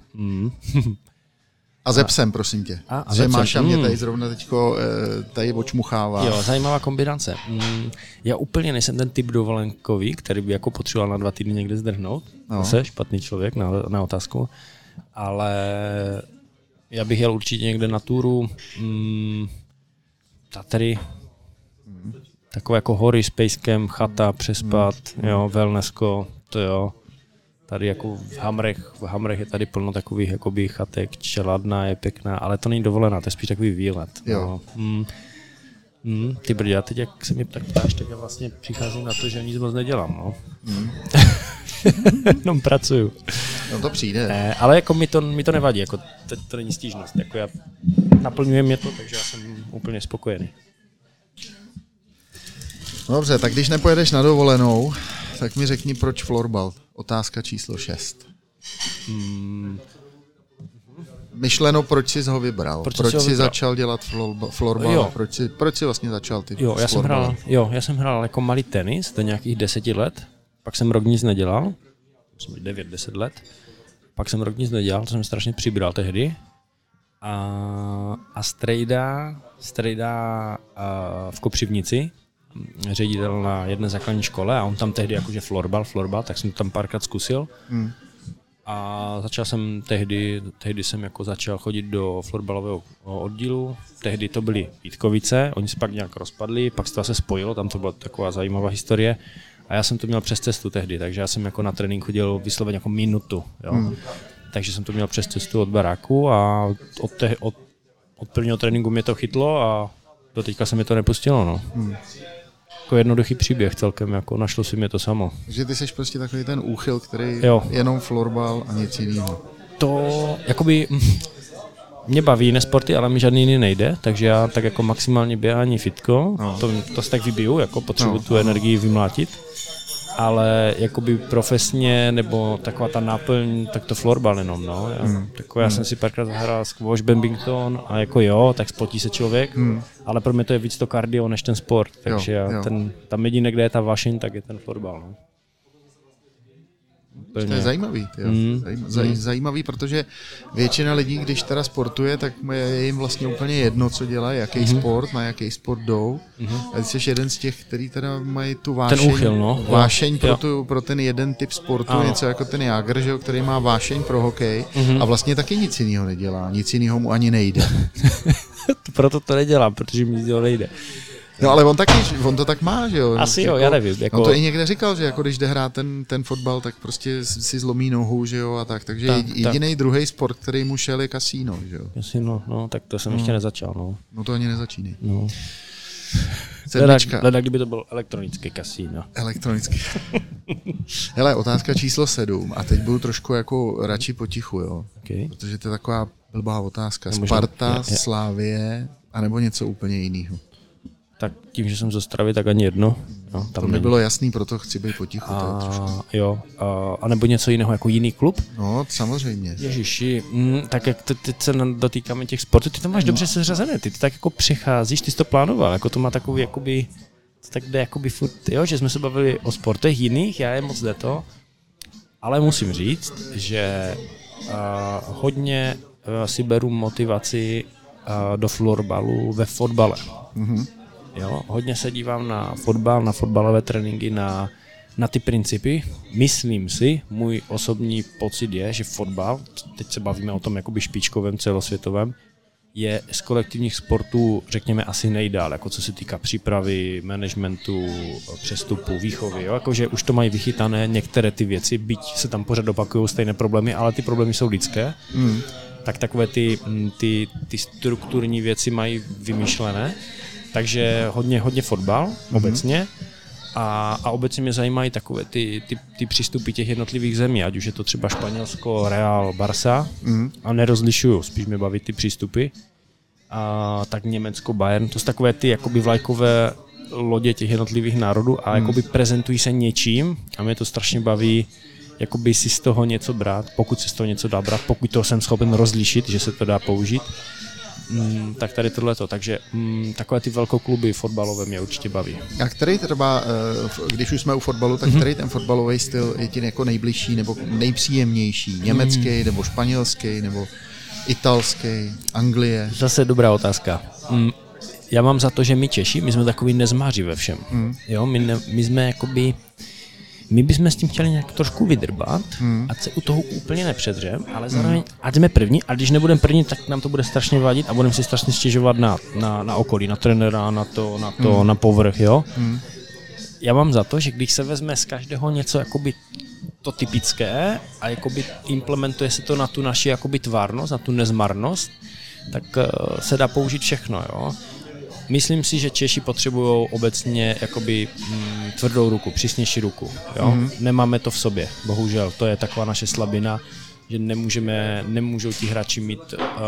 A ze psem, prosím tě. Že Máša mě tady zrovna teďko tady očmuchává. Jo, zajímavá kombinace. Já úplně nejsem ten typ dovolenkový, který by jako potřeboval na 2 týdny někde zdrhnout. Zase špatný člověk na otázku. Ale já bych jel určitě někde na túru Tatry, takové jako hory s pejskem, chata, přespat, jo, wellnessko, to jo. Tady jako v Hamrech je tady plno takových jakoby chatek, čeladná je pěkná, ale to není dovolená, to je spíš takový výlet. Jo. No. Ty brďa, teď jak se mě tak ptáš, tak já vlastně přicházím na to, že nic moc nedělám, no. Jenom pracuju. No to přijde. Ale jako mi to nevadí, jako to není stížnost, jako naplňuje mě to, takže já jsem úplně spokojený. Dobře, tak když nepojedeš na dovolenou, tak mi řekni, proč florbal. Otázka číslo 6. Myšleno, proč jsi ho vybral? Proč jsi začal dělat florbal? Proč jsi vlastně začal ty florbaly? Já jsem hrál jako malý tenis do nějakých 10 let, pak jsem rok nic nedělal, 9-10 let, pak jsem rok nic nedělal, to jsem strašně přibral tehdy. A strejda v Kopřivnici, ředitel na jedné základní škole a on tam tehdy jakože florbal, tak jsem to tam párkrát zkusil. A začal jsem tehdy jsem jako začal chodit do florbalového oddílu. Tehdy to byly Vítkovice, oni se pak nějak rozpadli, pak se to zase spojilo, tam to byla taková zajímavá historie. A já jsem to měl přes cestu tehdy, takže já jsem jako na trénink chodil vysloveně jako minutu. Jo. Takže jsem to měl přes cestu od baráku a od prvního tréninku mě to chytlo a do teďka se mi to nepustilo. No. Jako jednoduchý příběh celkem, jako našlo si mě to samo. Takže ty jsi prostě takový ten úchyl, který jenom florbal a nic jiného. To jakoby mě baví jiné sporty, ale mi žádný jiný nejde, takže já tak jako maximálně běhání, fitko, to se tak vybiju, jako potřebuji tu energii vymlátit, ale jakoby profesně nebo taková ta náplň, tak to florbal jenom, no. Já jsem si párkrát zahrál squash, badminton a jako tak spotí se člověk, ale pro mě to je víc to kardio než ten sport, takže tam jediné, kde je ta vášeň, tak je ten florbal, no. To je zajímavý, zajímavý, protože většina lidí, když teda sportuje, tak je jim vlastně úplně jedno, co dělají, jaký sport, na jaký sport jdou. A ty jsi jeden z těch, který teda mají tu vášeň, ten úchyl, vášeň pro ten jeden typ sportu, něco jako ten Jágr, že, který má vášeň pro hokej a vlastně taky nic jiného nedělá, nic jiného mu ani nejde. Proto to nedělám, protože mi to nejde. No ale on to tak má, že jo? Asi jo, já nevím. On to i někde říkal, že jako když jde hrát ten fotbal, tak prostě si zlomí nohu, že jo, a tak. Takže jediný druhý sport, který mu šel, je kasíno, že jo? Kasíno, no, tak to jsem ještě nezačal, no. No to ani nezačínej. No. Leda, kdyby to byl elektronický kasíno. Elektronický. Hele, otázka číslo 7 a teď budu trošku jako radši potichu, jo? Okay. Protože to je taková blbá otázka. Sparta, Slavie, anebo něco úplně jiného. Tak tím, že jsem z Ostravy, tak ani jedno. No, to mi bylo jasný, proto chci být potichu. A nebo něco jiného, jako jiný klub? No, samozřejmě. Ježiši, tak jak teď se dotýkáme těch sportů, ty to máš dobře seřazené, ty tak jako přicházíš, ty jsi to plánoval, jako to má takový, jakoby, tak jde jakoby furt, jo, že jsme se bavili o sportech jiných, já je moc jde to, ale musím říct, že hodně si beru motivaci do florbalu ve fotbale. Jo, hodně se dívám na fotbal, na fotbalové tréninky, na ty principy. Myslím si, můj osobní pocit je, že fotbal, teď se bavíme o tom jakoby špičkovém, celosvětovém, je z kolektivních sportů, řekněme, asi nejdál, jako co se týká přípravy, managementu, přestupu, výchovy. Jo? Jakože už to mají vychytané některé ty věci, byť se tam pořád opakují stejné problémy, ale ty problémy jsou lidské. Tak takové ty strukturní věci mají vymyšlené. Takže hodně fotbal obecně a obecně mě zajímají takové ty přístupy těch jednotlivých zemí, ať už je to třeba Španělsko, Real, Barça a nerozlišuju, spíš mě baví ty přístupy. A tak Německo, Bayern, to jsou takové ty jakoby vlajkové lodě těch jednotlivých národů a jakoby prezentují se něčím a mě to strašně baví jakoby si z toho něco brát, pokud se z toho něco dá brát, pokud to jsem schopen rozlišit, že se to dá použít. Tak tady tohleto, takže takové ty velkokluby fotbalové mě určitě baví. A který třeba, když už jsme u fotbalu, tak který ten fotbalový styl je ti jako nejbližší nebo nejpříjemnější? Německý nebo španělský nebo italský, Anglie? Zase dobrá otázka. Já mám za to, že my Češi, my jsme takový nezmáři ve všem. Jo, my jsme jakoby... My bychom s tím chtěli nějak trošku vydrbat, ať se u toho úplně nepředřem, ale zároveň ať jsme první, a když nebudeme první, tak nám to bude strašně vadit a budeme si strašně stěžovat na okolí, na trenéra, na povrch, jo. Já mám za to, že když se vezme z každého něco jakoby to typické a jakoby implementuje se to na tu naši jakoby tvárnost, na tu nezmarnost, tak se dá použít všechno, jo. Myslím si, že Češi potřebují obecně jakoby tvrdou ruku, přísnější ruku. Jo? Nemáme to v sobě, bohužel. To je taková naše slabina, že nemůžou ti hráči mít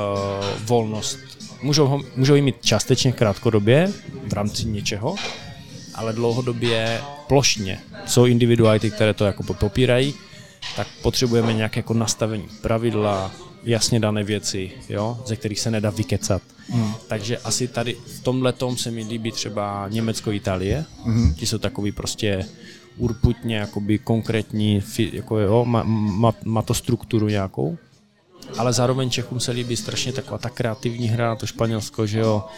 volnost. Můžou ji mít částečně krátkodobě v rámci něčeho, ale dlouhodobě plošně. Jsou individuality, které to jako popírají, tak potřebujeme nějaké jako nastavení pravidla, jasně dané věci, jo, ze kterých se nedá vykecat. Takže asi tady v tomhletom se mi líbí třeba Německo, Itálie. Ti jsou takový prostě urputně jakoby konkrétní, jako jo, má to strukturu nějakou. Ale zároveň Čechům se líbí strašně taková ta kreativní hra, to Španělsko, že jo.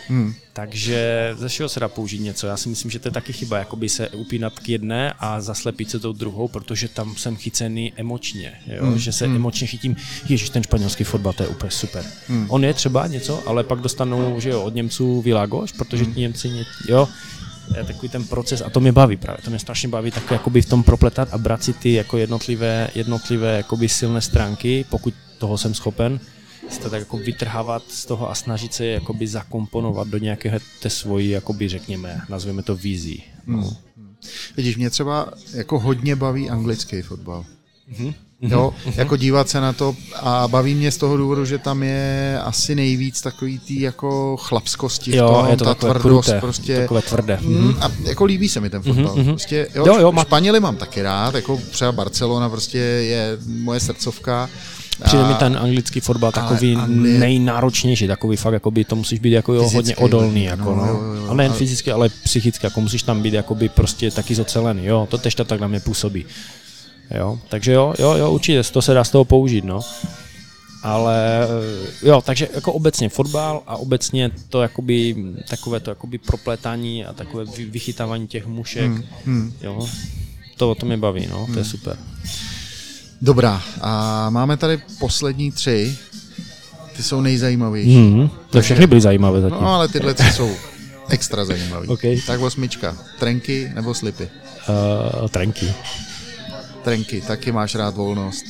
Takže ze všeho se dá použít něco. Já si myslím, že to je taky chyba, jakoby se upínat k jedné a zaslepit se tou druhou, protože tam jsem chycený emočně, jo? Že se emočně chytím, ježiš, ten španělský fotbal, to je úplně super. On je třeba něco, ale pak dostanou, že jo, od Němců Világoš, protože ti Němci, jo, takový ten proces a to mě baví právě, to mě strašně baví tak jakoby v tom propletat a brát si ty jako jednotlivé jakoby silné stránky, pokud toho jsem schopen, si to tak jako vytrhávat z toho a snažit se jakoby zakomponovat do nějaké té svojí, jakoby řekněme, nazveme to vizí. No. Vidíš, mě třeba jako hodně baví anglický fotbal. Jo, jako dívat se na to a baví mě z toho důvodu, že tam je asi nejvíc takový tý jako chlapskosti, jo, je to ta takové tvrdost, kruté, prostě takové tvrdé. A jako líbí se mi ten fotbal. Prostě, jo, Španěly mám taky rád, jako třeba Barcelona prostě je moje srdcovka. Přijde mi ten anglický fotbal takový nejnáročnější, takový fakt, jakoby to musíš být jako hodně odolný, jako, no. A nejen fyzicky, ale psychicky, jako musíš tam být jakoby prostě taky zocelený, jo, to tež tak na mě působí. Jo, takže jo, určitě, to se dá z toho použít, no. Ale jo, takže jako obecně fotbal a obecně to jakoby, takové to jakoby proplétání a takové vychytávání těch mušek, jo, to mě baví, no, to je super. Dobrá, a máme tady poslední 3, ty jsou nejzajímavější. To všechny byly zajímavé zatím. No, ale tyhle jsou extra zajímavé. Okay. Tak 8, trenky nebo slipy? Trenky. Trenky, taky máš rád volnost.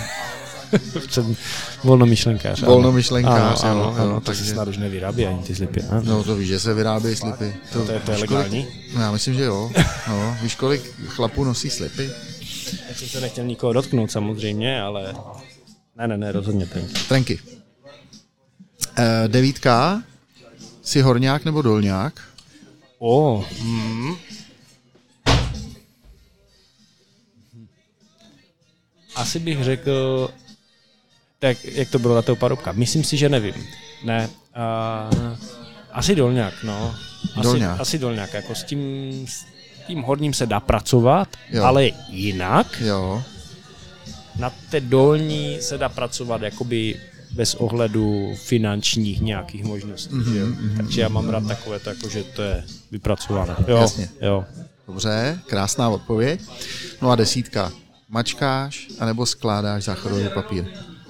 Volnomyšlenkář. Volnomyšlenkář, ano, takže se snad už nevyrábí ani ty slipy. Ne? No to víš, že se vyrábí slipy. To je legální? No, já myslím, že jo. No, víš, kolik chlapů nosí slipy? Já jsem se nechtěl nikoho dotknout samozřejmě, ale ne, rozhodně trenky. Trenky. 9, jsi horňák nebo dolňák? Asi bych řekl, tak jak to bylo na toho parubka. Myslím si, že nevím. Ne, asi dolňák, no. Asi dolňák, jako s tím horním se dá pracovat, jo. Ale jinak jo. Na té dolní se dá pracovat jakoby bez ohledu finančních nějakých možností. Takže já mám rád takové, jako, že to je vypracované. Jo, jasně. Jo. Dobře, krásná odpověď. No a 10. Mačkáš anebo skládáš záchodový papír?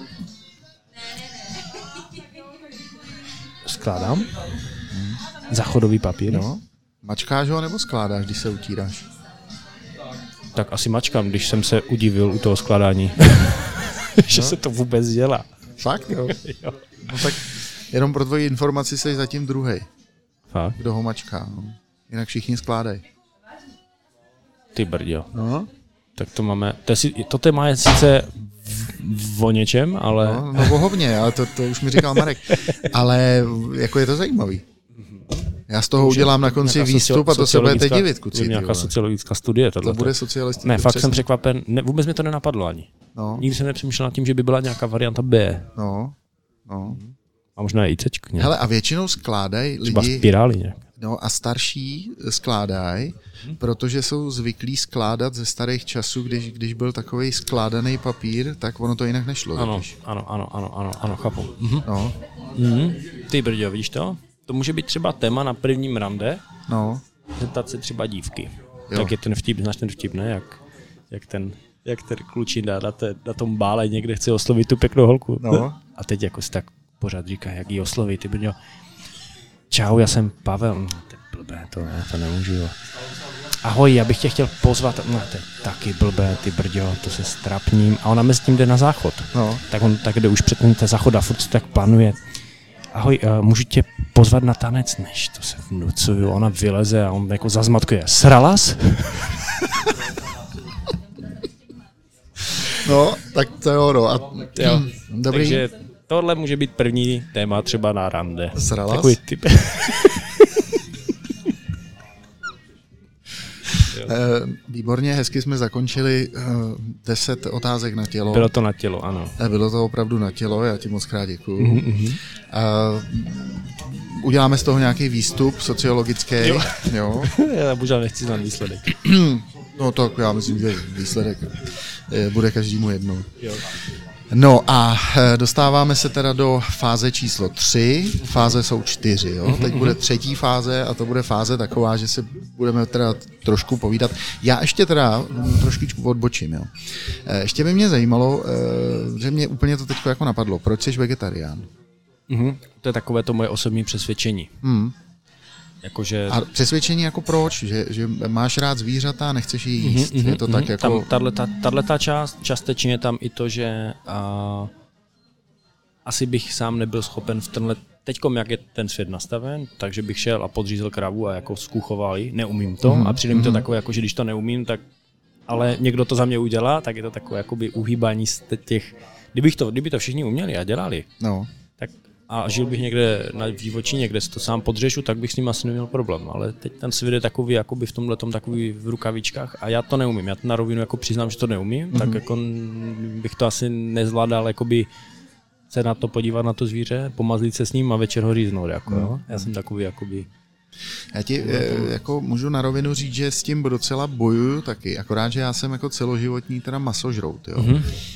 Skládám? Záchodový papír? No. Mačkáš ho nebo skládáš, když se utíráš? Tak asi mačkám, když jsem se udivil u toho skládání. Že se to vůbec dělá. Fakt, jo? Jo. No tak jenom pro tvoji informaci jsi zatím druhej. Fakt? Kdo ho mačká, no. Jinak všichni skládají. Ty brďo. No. Tak to máme, to téma je sice o něčem, ale... No o hovně, ale to už mi říkal Marek. Ale jako je to zajímavý. Já z toho udělám na konci výstup a to se budete divit, kuci. Nějaká sociologická studie. To bude socialistická. Ne, fakt jsem překvapen, vůbec mi to nenapadlo ani. No. Nikdy jsem nepřemýšlel nad tím, že by byla nějaká varianta B. No. A možná i C. Hele, a většinou skládají lidi... Třeba spirály nějak. No a starší skládají, protože jsou zvyklí skládat ze starých časů, když byl takovej skládaný papír, tak ono to jinak nešlo. Ano, chápu. No. Ty brďo, vidíš to? To může být třeba téma na prvním rande. No. Zeptat se třeba dívky. Jo. Tak je ten vtip, znáš ten vtip, ne? Jak ten klučín na tom bále někde chce oslovit tu pěknou holku. No. A teď jako si tak pořád říká, jak jí oslovit, ty brďo. Čau, já jsem Pavel. No, to je blbé, to nemůžu. Jo. Ahoj, já bych tě chtěl pozvat. No, to je taky blbé, ty brďo, to se strapním. A ona mezi tím jde na záchod. No. Tak on tak jde už před ten záchod a furt si tak plánuje. Ahoj, můžu tě pozvat na tanec? Než to se vnucuju, ona vyleze a on jako zazmatkuje. Sralas? No, tak to je ono. A jo. Dobrý. Takže tohle může být první téma třeba na rande. Sralas? Takový typ. Výborně, hezky jsme zakončili 10 otázek na tělo. Bylo to na tělo, ano. Bylo to opravdu na tělo, já ti moc krát děkuju. Uděláme z toho nějaký výstup sociologický. Jo. Já možná nechci znát výsledek. No tak já myslím, že výsledek bude každému jednou. Jo. No a dostáváme se teda do fáze číslo 3. Fáze jsou 4, jo. Teď bude 3. fáze a to bude fáze taková, že si budeme teda trošku povídat. Já ještě teda trošičku odbočím, jo. Ještě by mě zajímalo, že mě úplně to teď jako napadlo. Proč jsi vegetarián? To je takové to moje osobní přesvědčení. Jakože... A přesvědčení jako proč? Že máš rád zvířata a nechceš je jíst? Je to tak jako... Tato část, částečně tam i to, že asi bych sám nebyl schopen v tenhle, teďkom jak je ten svět nastaven, takže bych šel a podřízel kravu a jako zkuchoval ji, neumím to a přijde mi to takové, jako, že když to neumím, tak ale někdo to za mě udělá, tak je to takové jakoby uhýbání z těch, kdyby to všichni uměli a dělali, tak a žil bych někde na divočině, kde si to sám podřežu, tak bych s ním asi neměl problém, ale teď ten svět je takový jakoby v tomhletom takový v rukavičkách a já to neumím, já to na rovinu jako přiznám, že to neumím, tak jako bych to asi nezvládal jakoby se na to podívat na to zvíře, pomazlit se s ním a večer ho říznout, jako jo. Já jsem takový jakoby... Já ti jako můžu na rovinu říct, že s tím docela bojuju taky, akorát, že já jsem jako celoživotní teda masožrout, jo.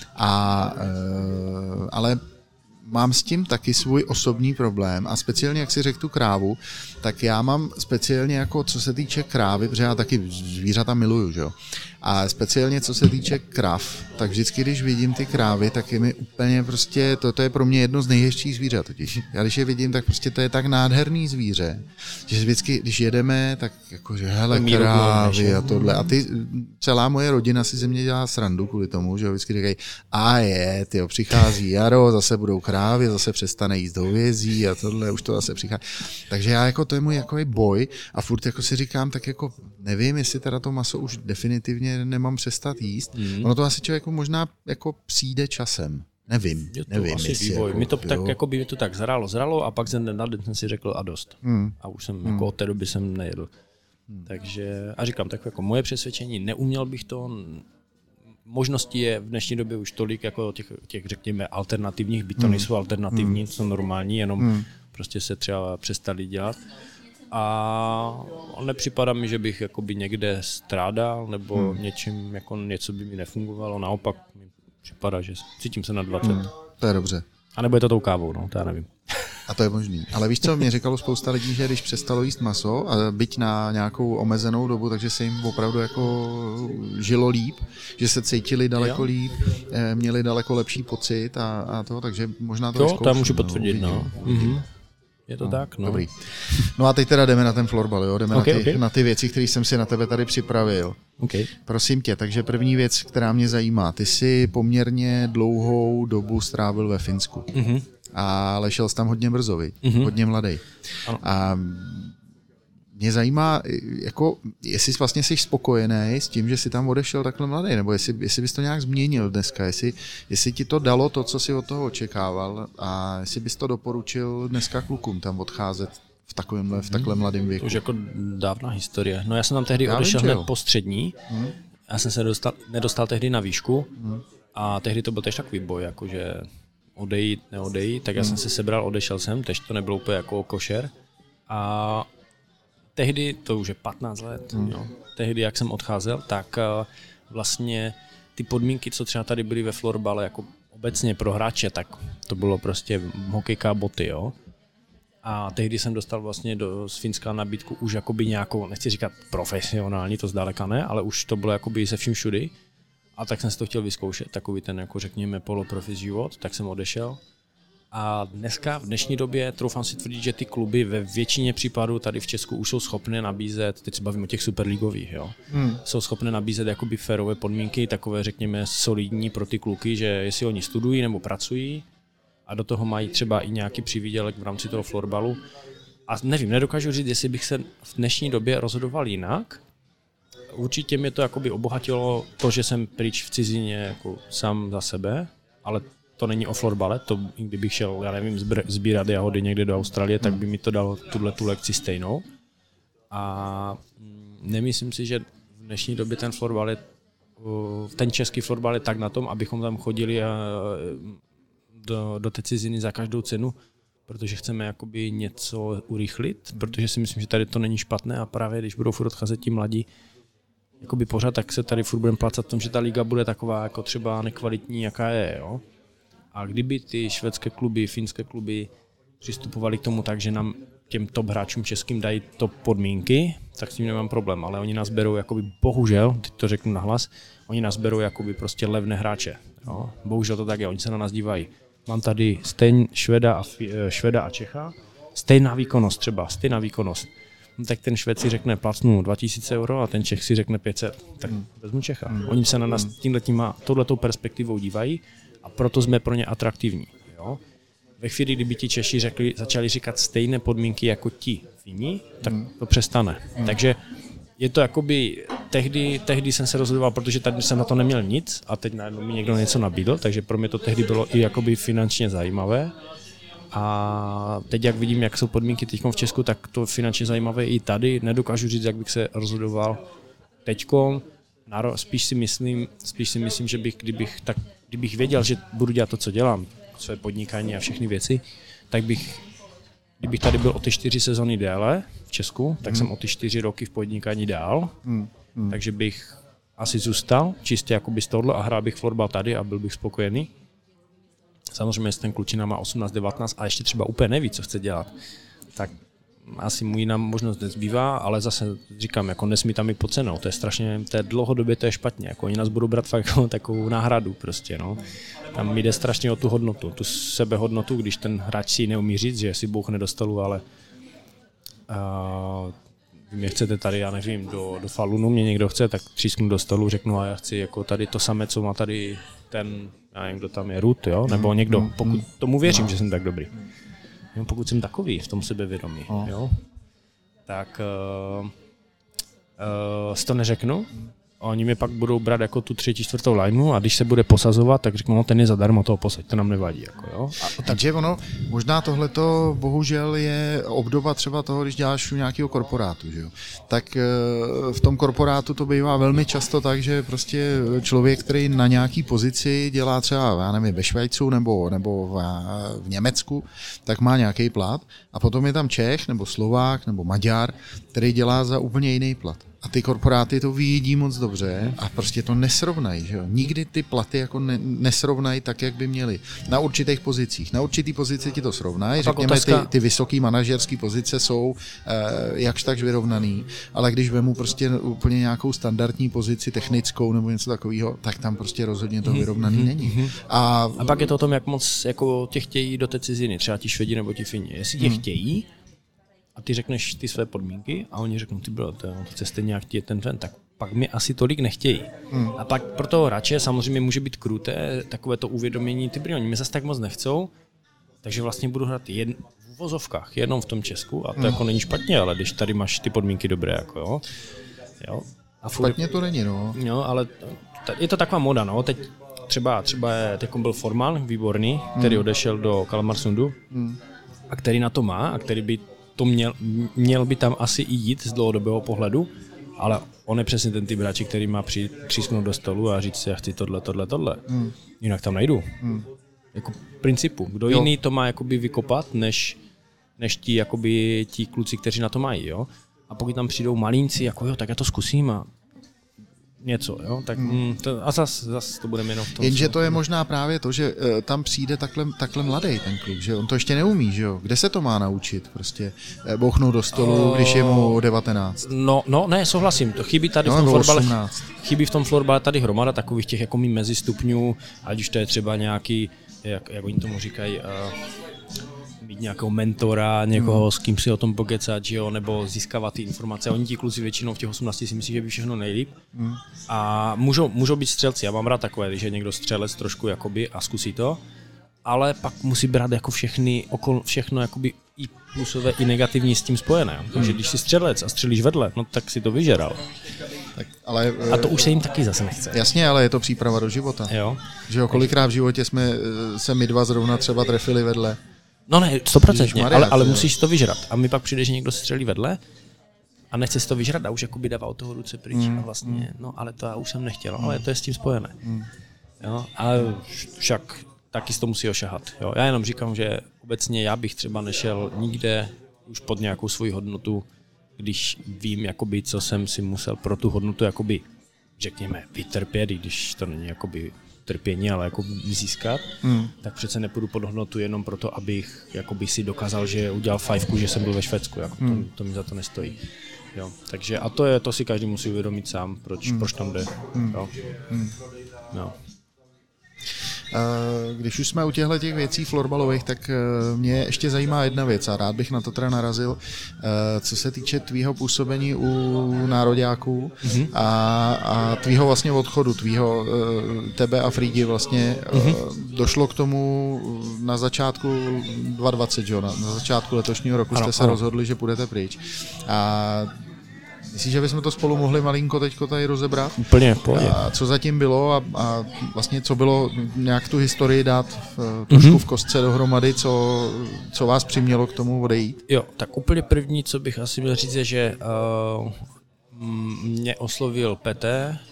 Ale mám s tím taky svůj osobní problém a speciálně, jak si řekl tu krávu, tak já mám speciálně jako co se týče krávy, protože já taky zvířata miluju, že jo. A speciálně co se týče krav, tak vždycky, když vidím ty krávy, tak je mi úplně prostě, to je pro mě jedno z nejhezčích zvířat totiž. Já když je vidím, tak prostě to je tak nádherný zvíře, že vždycky, když jedeme, tak jakože hele krávy a tohle. A celá moje rodina si ze mě dělá srandu kvůli tomu, že jo, vždycky říkají, přichází jaro, zase budou krávy, zase přestane jíst hovězí a tohle, už to zase přichází. Takže já jako to je můj jakový boj a furt jako si říkám, tak jako nevím, jestli teda to maso už definitivně nemám přestat jíst. Ono to asi člověku možná jako přijde časem. Nevím. Vývoj. Mi to tak, jako by to tak zralo a pak na den jsem si řekl a dost. A už jsem jako od té doby jsem nejedl. Takže a říkám, tak jako moje přesvědčení, neuměl bych to. Možností je v dnešní době už tolik jako těch řekněme alternativních, byť to nejsou alternativní, jsou normální, jenom prostě se třeba přestali dělat. A nepřipadá mi, že bych jakoby někde strádal nebo něčím, jako něco by mi nefungovalo, naopak mi připadá, že cítím se na 20. To je dobře. A nebo je to tou kávou, no, to já nevím. A to je možný. Ale víš co, mě říkalo spousta lidí, že když přestalo jíst maso a byť na nějakou omezenou dobu, takže se jim opravdu jako žilo líp, že se cítili daleko líp, měli daleko lepší pocit a to, takže možná to vyzkouším. To můžu potvrdit, Je to tak, no. Dobrý. No a teď teda jdeme na ten florbal, jo? Jdeme na ty věci, které jsem si na tebe tady připravil. Prosím tě, takže první věc, která mě zajímá. Ty jsi poměrně dlouhou dobu strávil ve Finsku. Ale šel jsi tam hodně brzo, hodně mladý. A mě zajímá, jako, jestli vlastně jsi spokojený s tím, že jsi tam odešel takhle mladý, nebo jestli bys to nějak změnil dneska, jestli ti to dalo to, co jsi od toho očekával a jestli bys to doporučil dneska klukům tam odcházet v takhle mladém věku. To už jako dávná historie. No já jsem tam tehdy odešel hned po střední, já jsem se nedostal tehdy na výšku a tehdy to byl tež takový boj, jakože odejít, neodejít, tak já jsem se sebral, odešel jsem, tež to nebylo úplně jako košer a tehdy, to už je 15 let, jo. Tehdy, jak jsem odcházel, tak vlastně ty podmínky, co třeba tady byly ve florbale jako obecně pro hráče, tak to bylo prostě hokejka, boty, jo. A tehdy jsem dostal vlastně z Finska nabídku už jakoby nějakou, nechci říkat profesionální, to zdaleka ne, ale už to bylo jakoby se vším všudy. A tak jsem si to chtěl vyzkoušet, takový ten, jako řekněme, poloprofi život, tak jsem odešel. A dneska, v dnešní době, troufám si tvrdit, že ty kluby ve většině případů tady v Česku už jsou schopné nabízet, teď se bavím o těch superligových, jo, jsou schopné nabízet jakoby férové podmínky, takové, řekněme, solidní pro ty kluky, že jestli oni studují nebo pracují a do toho mají třeba i nějaký přivídělek v rámci toho florbalu. A nevím, nedokážu říct, jestli bych se v dnešní době rozhodoval jinak. Určitě mě to jakoby obohatilo to, že jsem pryč v cizině jako sám za sebe, ale to není o florbale, to kdybych šel, já nevím, sbírat jahody někde do Austrálie, tak by mi to dalo tu lekci stejnou. A nemyslím si, že v dnešní době ten český florbal je tak na tom, abychom tam chodili do té ciziny za každou cenu, protože chceme jakoby něco urychlit, protože si myslím, že tady to není špatné a právě když budou furt odcházet ti mladí, jakoby pořád, tak se tady furt budeme plácat v tom, že ta liga bude taková jako třeba nekvalitní, jaká je, jo. A kdyby ty švédské kluby, finské kluby přistupovali k tomu tak, že nám těm top hráčům českým dají top podmínky, tak s tím nemám problém, ale oni nás berou jakoby, bohužel, teď to řeknu nahlas, oni nás berou jakoby prostě levné hráče, jo. Bohužel to tak je, oni se na nás dívají. Mám tady Šveda a Čecha, stejná výkonnost. tak ten Švéd si řekne placnu 2000 euro a ten Čech si řekne 500, tak vezmu Čecha. Oni se na nás touhletou perspektivou dívají a proto jsme pro ně atraktivní. Jo? Ve chvíli, kdyby ti Češi začali říkat stejné podmínky jako ti Fini, tak to přestane. Takže je to jakoby, tehdy jsem se rozhodoval, protože tady jsem na to neměl nic a teď najednou mi někdo něco nabídl, takže pro mě to tehdy bylo i jakoby finančně zajímavé. A teď, jak vidím, jak jsou podmínky teď v Česku, tak to finančně zajímavé i tady. Nedokážu říct, jak bych se rozhodoval teďko. Spíš si myslím, že kdybych věděl, že budu dělat to, co dělám, své podnikání a všechny věci, tak kdybych tady byl o ty 4 sezony déle v Česku, tak jsem o ty 4 roky v podnikání dál. Takže bych asi zůstal čistě jakoby z tohle a hrál bych florbal tady a byl bych spokojený. Samozřejmě, jestli ten klučina má 18, 19 a ještě třeba úplně neví, co chce dělat, tak asi mu jiná možnost nezbývá, ale zase říkám, jako nesmí tam i pod cenou, to je strašně, dlouhodobě to je špatně, jako oni nás budou brát fakt jako takovou náhradu prostě, no. Tam jde strašně o tu hodnotu, tu sebehodnotu, když ten hráč si neumí říct, že si bouchne do stolu, ale vy mě chcete tady, já nevím, do Falunu mě někdo chce, tak třísknu do stolu, řeknu a já chci jako tady to samé, co má tady ten, já nevím, kdo tam je, Ruth, jo, nebo někdo, pokud tomu věřím, že jsem tak dobrý. Jo, pokud jsem takový v tom sebevědomí, jo, tak si to neřeknu. Oni mi pak budou brát jako tu 3., 4. lineu a když se bude posazovat, tak řeknu, no ten je zadarmo, toho posaď, to nám nevadí. Jako, jo. Takže ono, možná tohleto bohužel je obdoba třeba toho, když děláš u nějakého korporátu, že jo. Tak v tom korporátu to bývá velmi často tak, že prostě člověk, který na nějaký pozici dělá třeba, já nevím, ve Švýcarsku nebo v Německu, tak má nějaký plat a potom je tam Čech nebo Slovák nebo Maďar, který dělá za úplně jiný plat. A ty korporáty to vidí moc dobře a prostě to nesrovnají, že jo. Nikdy ty platy jako nesrovnají tak, jak by měly. Na určitých pozicích. Na určitý pozici ti to srovnají, řekněme, ty vysoký manažerské pozice jsou jakž takž vyrovnaný, ale když vemu prostě úplně nějakou standardní pozici technickou nebo něco takového, tak tam prostě rozhodně to vyrovnaný není. A pak je to o tom, jak moc jako tě chtějí do té ciziny, třeba ti Švedi nebo ti Fini. Jestli tě chtějí, a ty řekneš ty své podmínky a oni řeknou, ty bylo, to chce stejně jak ti ten, tak pak mi asi tolik nechtějí. A pak pro toho hráče samozřejmě může být kruté takové to uvědomění, ty oni mi zase tak moc nechcou, takže vlastně budu hrát v uvozovkách, jenom v tom Česku a to jako není špatně, ale když tady máš ty podmínky dobré, jako jo. A špatně to není, no. Jo, ale je to taková moda, no, teď třeba byl Forman, výborný, který odešel do Kalmarsundu a který na to má a který by to měl by tam asi i jít z dlouhodobého pohledu, ale on je přesně ten typ hráči, který má přísknout do stolu a říct si, já chci tohle. Jinak tam najdu. Jako principu. Kdo jiný to má jakoby vykopat, než ti kluci, kteří na to mají, jo? A pokud tam přijdou malínci, jako jo, tak já to zkusím a něco, jo, tak a zas to budeme jenom v tom. Jenže to je možná právě to, že tam přijde takhle mladý ten kluk, že on to ještě neumí, že jo. Kde se to má naučit prostě bouchnout do stolu, když je mu 19? No, ne, souhlasím, to chybí tady v tom florbale. Chybí v tom florbale tady hromada takových těch jako mezistupňů, ať už to je třeba nějaký, jak oni tomu říkají, mít nějakého mentora, někoho, s kým si o tom pokecat, že jo, nebo získávat ty informace. Oni ti kluci většinou v těch 18 si myslí, že by všechno nejlíp. A můžou být střelci. Já mám rád takové, když je někdo střelec trošku jakoby a zkusí to, ale pak musí brát jako všechno jakoby i plusové, i negativní s tím spojené. Takže když jsi střelec a střelíš vedle, no tak si to vyžeral. Tak, ale, a to už se jim taky zase nechce. Jasně, ale je to příprava do života. Jo. Že jo, kolikrát v životě jsme se my dva zrovna třeba trefili vedle. No ne, 100%, ale musíš to vyžrat. A mi pak přijde, že někdo střelí vedle a nechce si to vyžrat a už jakoby dává od toho ruce pryč. A vlastně, no ale to já už jsem nechtěl, ale to je s tím spojené. Jo, a však taky si to musí ošahat. Jo. Já jenom říkám, že obecně já bych třeba nešel nikde už pod nějakou svoji hodnotu, když vím, jakoby, co jsem si musel pro tu hodnotu, jakoby, řekněme, vytrpět, když to není jakoby trpění, ale jako získat, tak přece nepůjdu pod hodnotu jenom proto, abych jakoby si dokázal, že udělal fajfku, že jsem byl ve Švédsku. Jako to mi za to nestojí. Jo. Takže a to si každý musí uvědomit sám, proč tam jde. Jo. No. Když už jsme u těch věcí florbalových, tak mě ještě zajímá jedna věc a rád bych na to teda narazil, co se týče tvýho působení u nároďáků a tvýho vlastně odchodu, tebe a Frýdi vlastně došlo k tomu na začátku 2020, že jo? Na začátku letošního roku jste se rozhodli, že půjdete pryč. A myslíš, že bychom to spolu mohli malinko teďko tady rozebrat? Úplně v pohodě. A co zatím bylo a vlastně co bylo, nějak tu historii dát trošku v kostce dohromady, co vás přimělo k tomu odejít? Jo, tak úplně první, co bych asi měl říct, je, že mě oslovil PT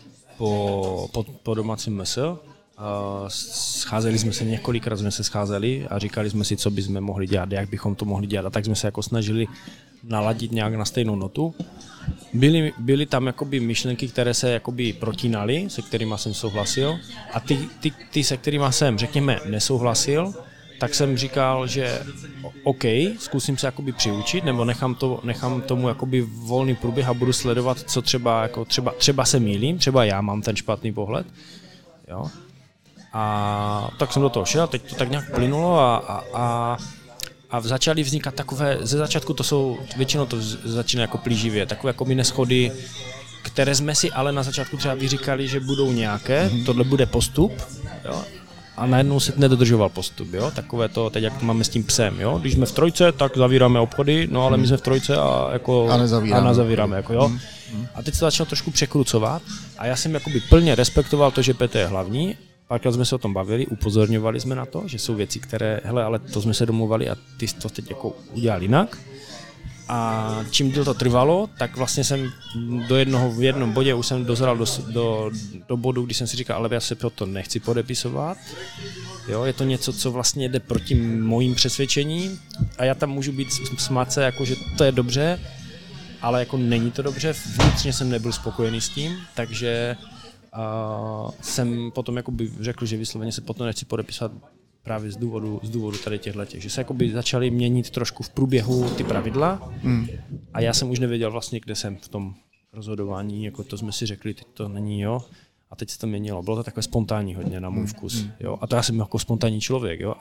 po domácím MS. Scházeli jsme se několikrát, a říkali jsme si, co bychom mohli dělat, jak bychom to mohli dělat, a tak jsme se jako snažili naladit nějak na stejnou notu. Byly tam jakoby myšlenky, které se jakoby protínaly, se kterými jsem souhlasil, a ty se kterými jsem, řekněme, nesouhlasil, tak jsem říkal, že OK, zkusím se jakoby přiučit, nebo nechám tomu jakoby volný průběh a budu sledovat, co třeba se mýlím, třeba já mám ten špatný pohled, jo. A tak jsem do toho šel, teď to tak nějak plynulo a začaly vznikat takové, ze začátku většinou to začíná jako plíživě, takové jako neschody, které jsme si ale na začátku třeba vyříkali, že budou nějaké, tohle bude postup, jo, a najednou se nedodržoval postup, jo, takové to, teď jak to máme s tím psem, jo, když jsme v trojce, tak zavíráme obchody, no ale my jsme v trojce a nezavíráme, jako jo. A teď se začalo trošku překrucovat a já jsem jakoby plně respektoval to, že PT je hlavní. Párkrát jsme se o tom bavili, upozorňovali jsme na to, že jsou věci, které, hele, ale to jsme se domluvali a ty to teď jako udělal jinak. A čím díl to trvalo, tak vlastně jsem v jednom bodě už jsem dozral do bodu, kdy jsem si říkal, ale já se to nechci podepisovat. Jo, je to něco, co vlastně jde proti mojím přesvědčením a já tam můžu být smáce, jako že to je dobře, ale jako není to dobře, vnitřně jsem nebyl spokojený s tím, takže jsem potom jakoby řekl, že vysloveně se potom nechci podepisovat právě z důvodu tady těchto, že se jakoby začaly měnit trošku v průběhu ty pravidla a já jsem už nevěděl vlastně, kde jsem v tom rozhodování, jako to jsme si řekli, teď to není, jo, a teď se to měnilo, bylo to takové spontánní hodně na můj vkus, jo, a to já jsem jako spontánní člověk, jo,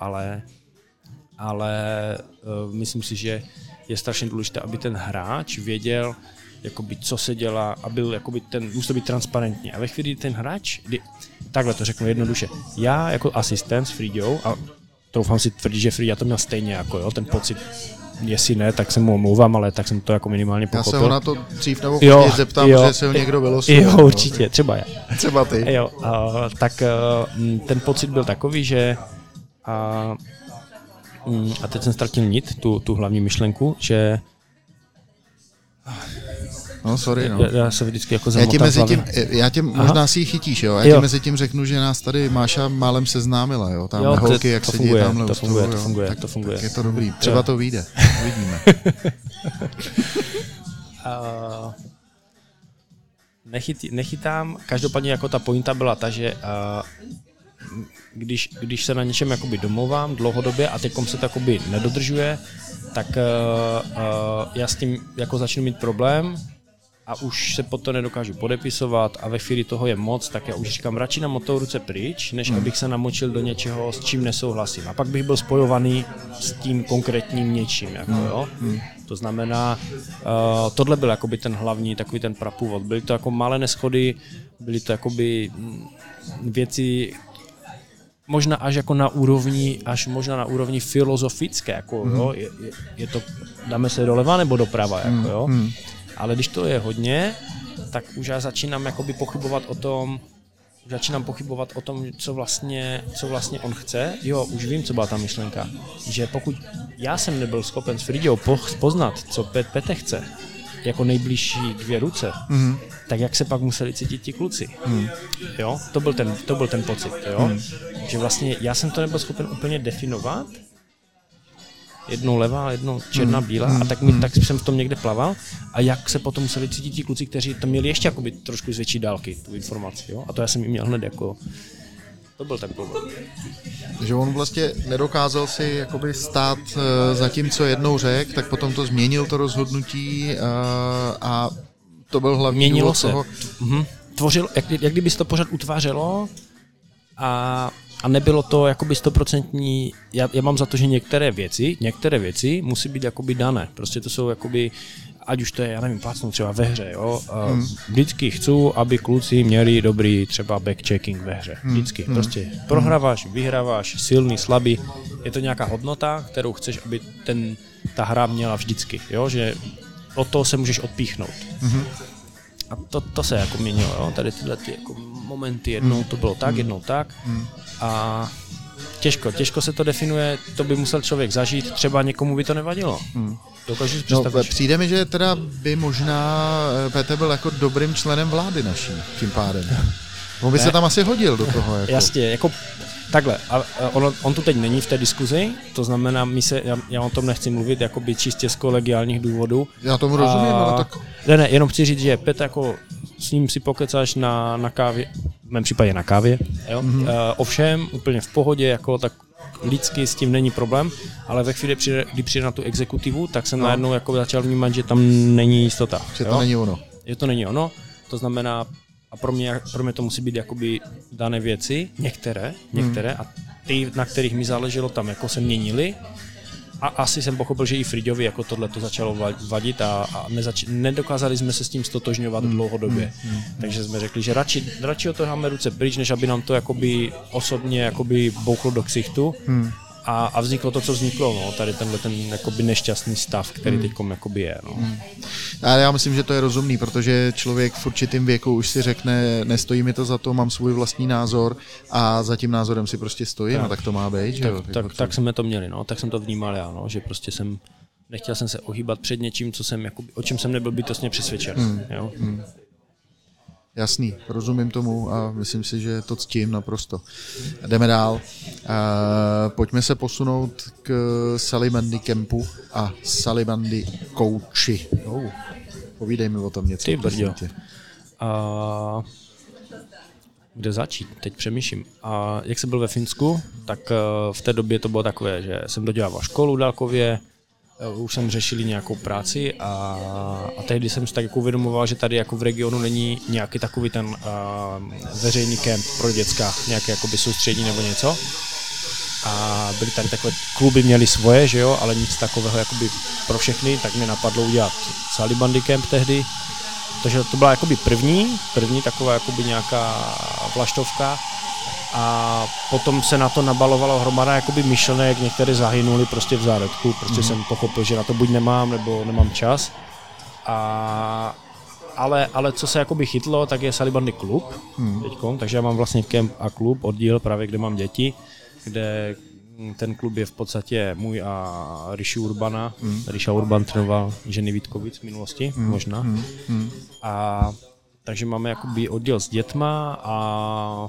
ale myslím si, že je strašně důležité, aby ten hráč věděl, jakoby, co se dělá a byl jakoby musí to být transparentní. A ve chvíli ten hráč, takhle to řeknu jednoduše, já jako asistent s Frýďou, a troufám si tvrdit, že Frýďa to měl stejně jako, jo, ten pocit, jestli ne, tak se mu omlouvám, ale tak jsem to jako minimálně pochopil. Já se ho na to dřív nebo později zeptám, že se ho někdo vylosoval. Jo, určitě, třeba já. Třeba ty. Jo, tak ten pocit byl takový, že a teď jsem ztratil nit, tu hlavní myšlenku, že no, sorry, no. Já se vždycky jako zamotám já tě možná si ji chytíš, jo. Já ti mezi tím řeknu, že nás tady Máša málem seznámila, jo. Tamhle holky, jak sedí tamhle u stolu, to funguje. Tak je to dobrý. Třeba to vyjde. Uvidíme. Nechytám. Každopádně jako ta pointa byla ta, že když se na něčem jakoby domlouvám dlouhodobě a teďkom se to jakoby nedodržuje, tak já s tím jako začnu mít problém a už se potom nedokážu podepisovat a ve chvíli toho je moc, tak já už říkám, radši namotou ruce pryč, než abych se namočil do něčeho, s čím nesouhlasím. A pak bych byl spojovaný s tím konkrétním něčím. Jako, jo? To znamená, tohle byl jakoby ten hlavní, takový ten prapůvod. Byly to jako malé neschody, byly to jakoby věci, možná až jako na úrovni filozofické, jako, jo? Je to, dáme se doleva nebo doprava, jako, jo? Ale když to je hodně, tak už já začínám jakoby pochybovat o tom, co vlastně on chce. Jo, už vím, co byla ta myšlenka, že pokud já jsem nebyl schopen s Frýďou poznat, co Pete chce, jako nejbližší dvě ruce, tak jak se pak museli cítit ti kluci. Jo, to byl ten pocit, jo? Že vlastně já jsem to nebyl schopen úplně definovat, jednou levá, jednou černá, bílá, a tak jsem v tom někde plaval a jak se potom museli cítit ti kluci, kteří to měli ještě jakoby trošku z větší dálky, tu informaci, jo? A to já jsem jim měl hned jako, to byl ten problém. Že on vlastně nedokázal si jakoby stát za tím, co jednou řekl, tak potom to změnil to rozhodnutí a to byl hlavní důvod toho. Tvořil, jak kdyby se to pořád utvářelo a a nebylo to jakoby 100%, já mám za to, že některé věci musí být jakoby dané, prostě to jsou jakoby, ať už to je, já nevím, plácnou třeba ve hře, jo, vždycky chci, aby kluci měli dobrý třeba backchecking ve hře, vždycky, prostě prohráváš, vyhráváš, silný, slabý, je to nějaká hodnota, kterou chceš, aby ta hra měla vždycky, jo, že od toho se můžeš odpíchnout. A to se jako měnilo, jo, tady tyhle ty jako momenty, jednou to bylo tak, jednou tak a těžko se to definuje, to by musel člověk zažít, třeba někomu by to nevadilo. Dokážu si představit. Přijde mi, že teda by možná Petr byl jako dobrým členem vlády naší, tím pádem. On by se tam asi hodil do toho. Jako. Jasně, jako takhle, on tu teď není v té diskuzi, to znamená, já o tom nechci mluvit jakoby čistě z kolegiálních důvodů. Já tomu rozumím, ale tak... Ne, jenom chci říct, že Petr jako s ním si pokecáš na kávě, v mém případě na kávě, jo? Ovšem úplně v pohodě, jako tak lidsky s tím není problém, ale ve chvíli, kdy přijde na tu exekutivu, tak jsem najednou jako začal vnímat, že tam není jistota. Že to není ono. Že to není ono, to znamená, a pro mě to musí být jakoby dané věci, některé a ty, na kterých mi záleželo, tam jako se měnily. A asi jsem pochopil, že i Friďovi jako tohle to začalo vadit a nedokázali jsme se s tím stotožňovat dlouhodobě. Takže jsme řekli, že radši od toho máme ruce pryč, než aby nám to jakoby osobně jakoby bouchlo do ksichtu. A vzniklo to, co vzniklo, no, tady tenhle ten jakoby nešťastný stav, který teďkom jakoby je. No. Ale já myslím, že to je rozumný, protože člověk v určitém věku už si řekne, nestojí mi to za to, mám svůj vlastní názor a za tím názorem si prostě stojím, tak to má být. Že jo? Tak jsme to měli, no, tak jsem to vnímal já, no, že prostě nechtěl jsem se ohýbat před něčím, o čem jsem nebyl bytostně přesvědčen. Jo? Jasný, rozumím tomu a myslím si, že to ctím naprosto. Jdeme dál. Pojďme se posunout k Salibandy Campu a Salibandy Coachi. Povídej mi o tom něco. Ty brďo. Kde začít? Teď přemýšlím. Jak jsem byl ve Finsku, tak v té době to bylo takové, že jsem dodělával školu dálkově, už jsem řešili nějakou práci a tehdy jsem si tak jako uvědomoval, že tady jako v regionu není nějaký takový ten veřejný kemp pro děcka, nějaké jakoby soustředí nebo něco. A byly tady takové kluby, měly svoje, že jo, ale nic takového jakoby pro všechny, tak mě napadlo udělat Salibandy Camp tehdy. Takže to byla jakoby první taková jakoby nějaká vlaštovka. A potom se na to nabalovalo hromada jakoby myšlenek, některé zahynuli prostě v zárodku, prostě jsem pochopil, že na to buď nemám, nebo nemám čas. Ale co se jakoby chytlo, tak je Salibandy klub teďkom, takže já mám vlastně kemp a klub, oddíl právě, kde mám děti, kde ten klub je v podstatě můj a Riši Urbana. Riša Urban trénoval ženy Vítkovic v minulosti, možná. A takže máme jakoby oddíl s dětma a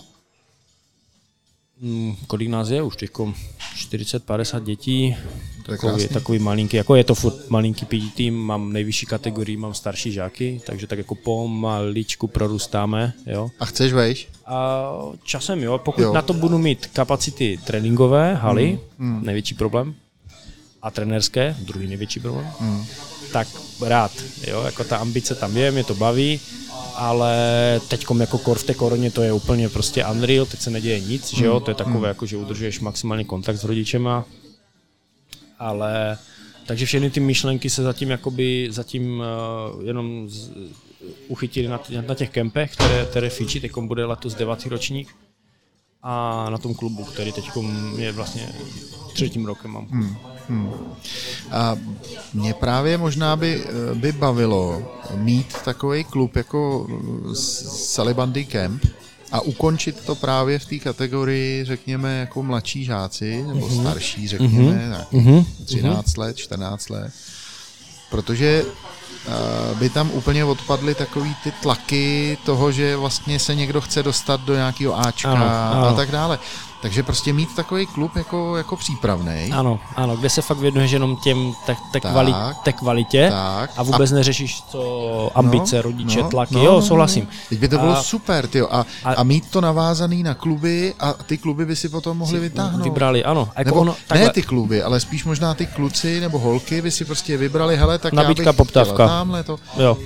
kolik nás je už teďko 40-50 dětí, takový malinký, jako je to furt malinký PD tým, mám nejvyšší kategorii, mám starší žáky, takže tak jako pomaličku prorůstáme, jo. A chceš vejš? A časem jo, pokud na to budu mít kapacity tréninkové, haly, největší problém, a trenérské, druhý největší problém, tak rád, jo, jako ta ambice tam je, mě to baví, ale teďkom jako v té koroně to je úplně prostě unreal, teď se neděje nic, že jo, to je takové jako, že udržuješ maximálně kontakt s rodičema, ale takže všechny ty myšlenky se zatím jenom uchytili na těch kempech, které fíčí, teďkom bude letos 9. ročník a na tom klubu, který teďkom je vlastně 3. rokem mám. A mě právě možná by bavilo mít takový klub jako Salibandy Camp a ukončit to právě v té kategorii, řekněme, jako mladší žáci, nebo starší, řekněme, 13 let, 14 let. Protože by tam úplně odpadly takový ty tlaky toho, že vlastně se někdo chce dostat do nějakého Ačka a tak dále. Takže prostě mít takový klub jako přípravnej. Ano, kde se fakt věnuješ jenom těm té kvalitě a vůbec neřešíš to ambice, rodiče, tlaky. Jo, souhlasím. Teď by to bylo super, tyjo. A mít to navázaný na kluby a ty kluby by si potom mohli vytáhnout. Vybrali, ano. Nebo ne ty kluby, ale spíš možná ty kluci nebo holky by si prostě vybrali, hele, tak nabídka, já bych poptávka. Tamhle to. Jo.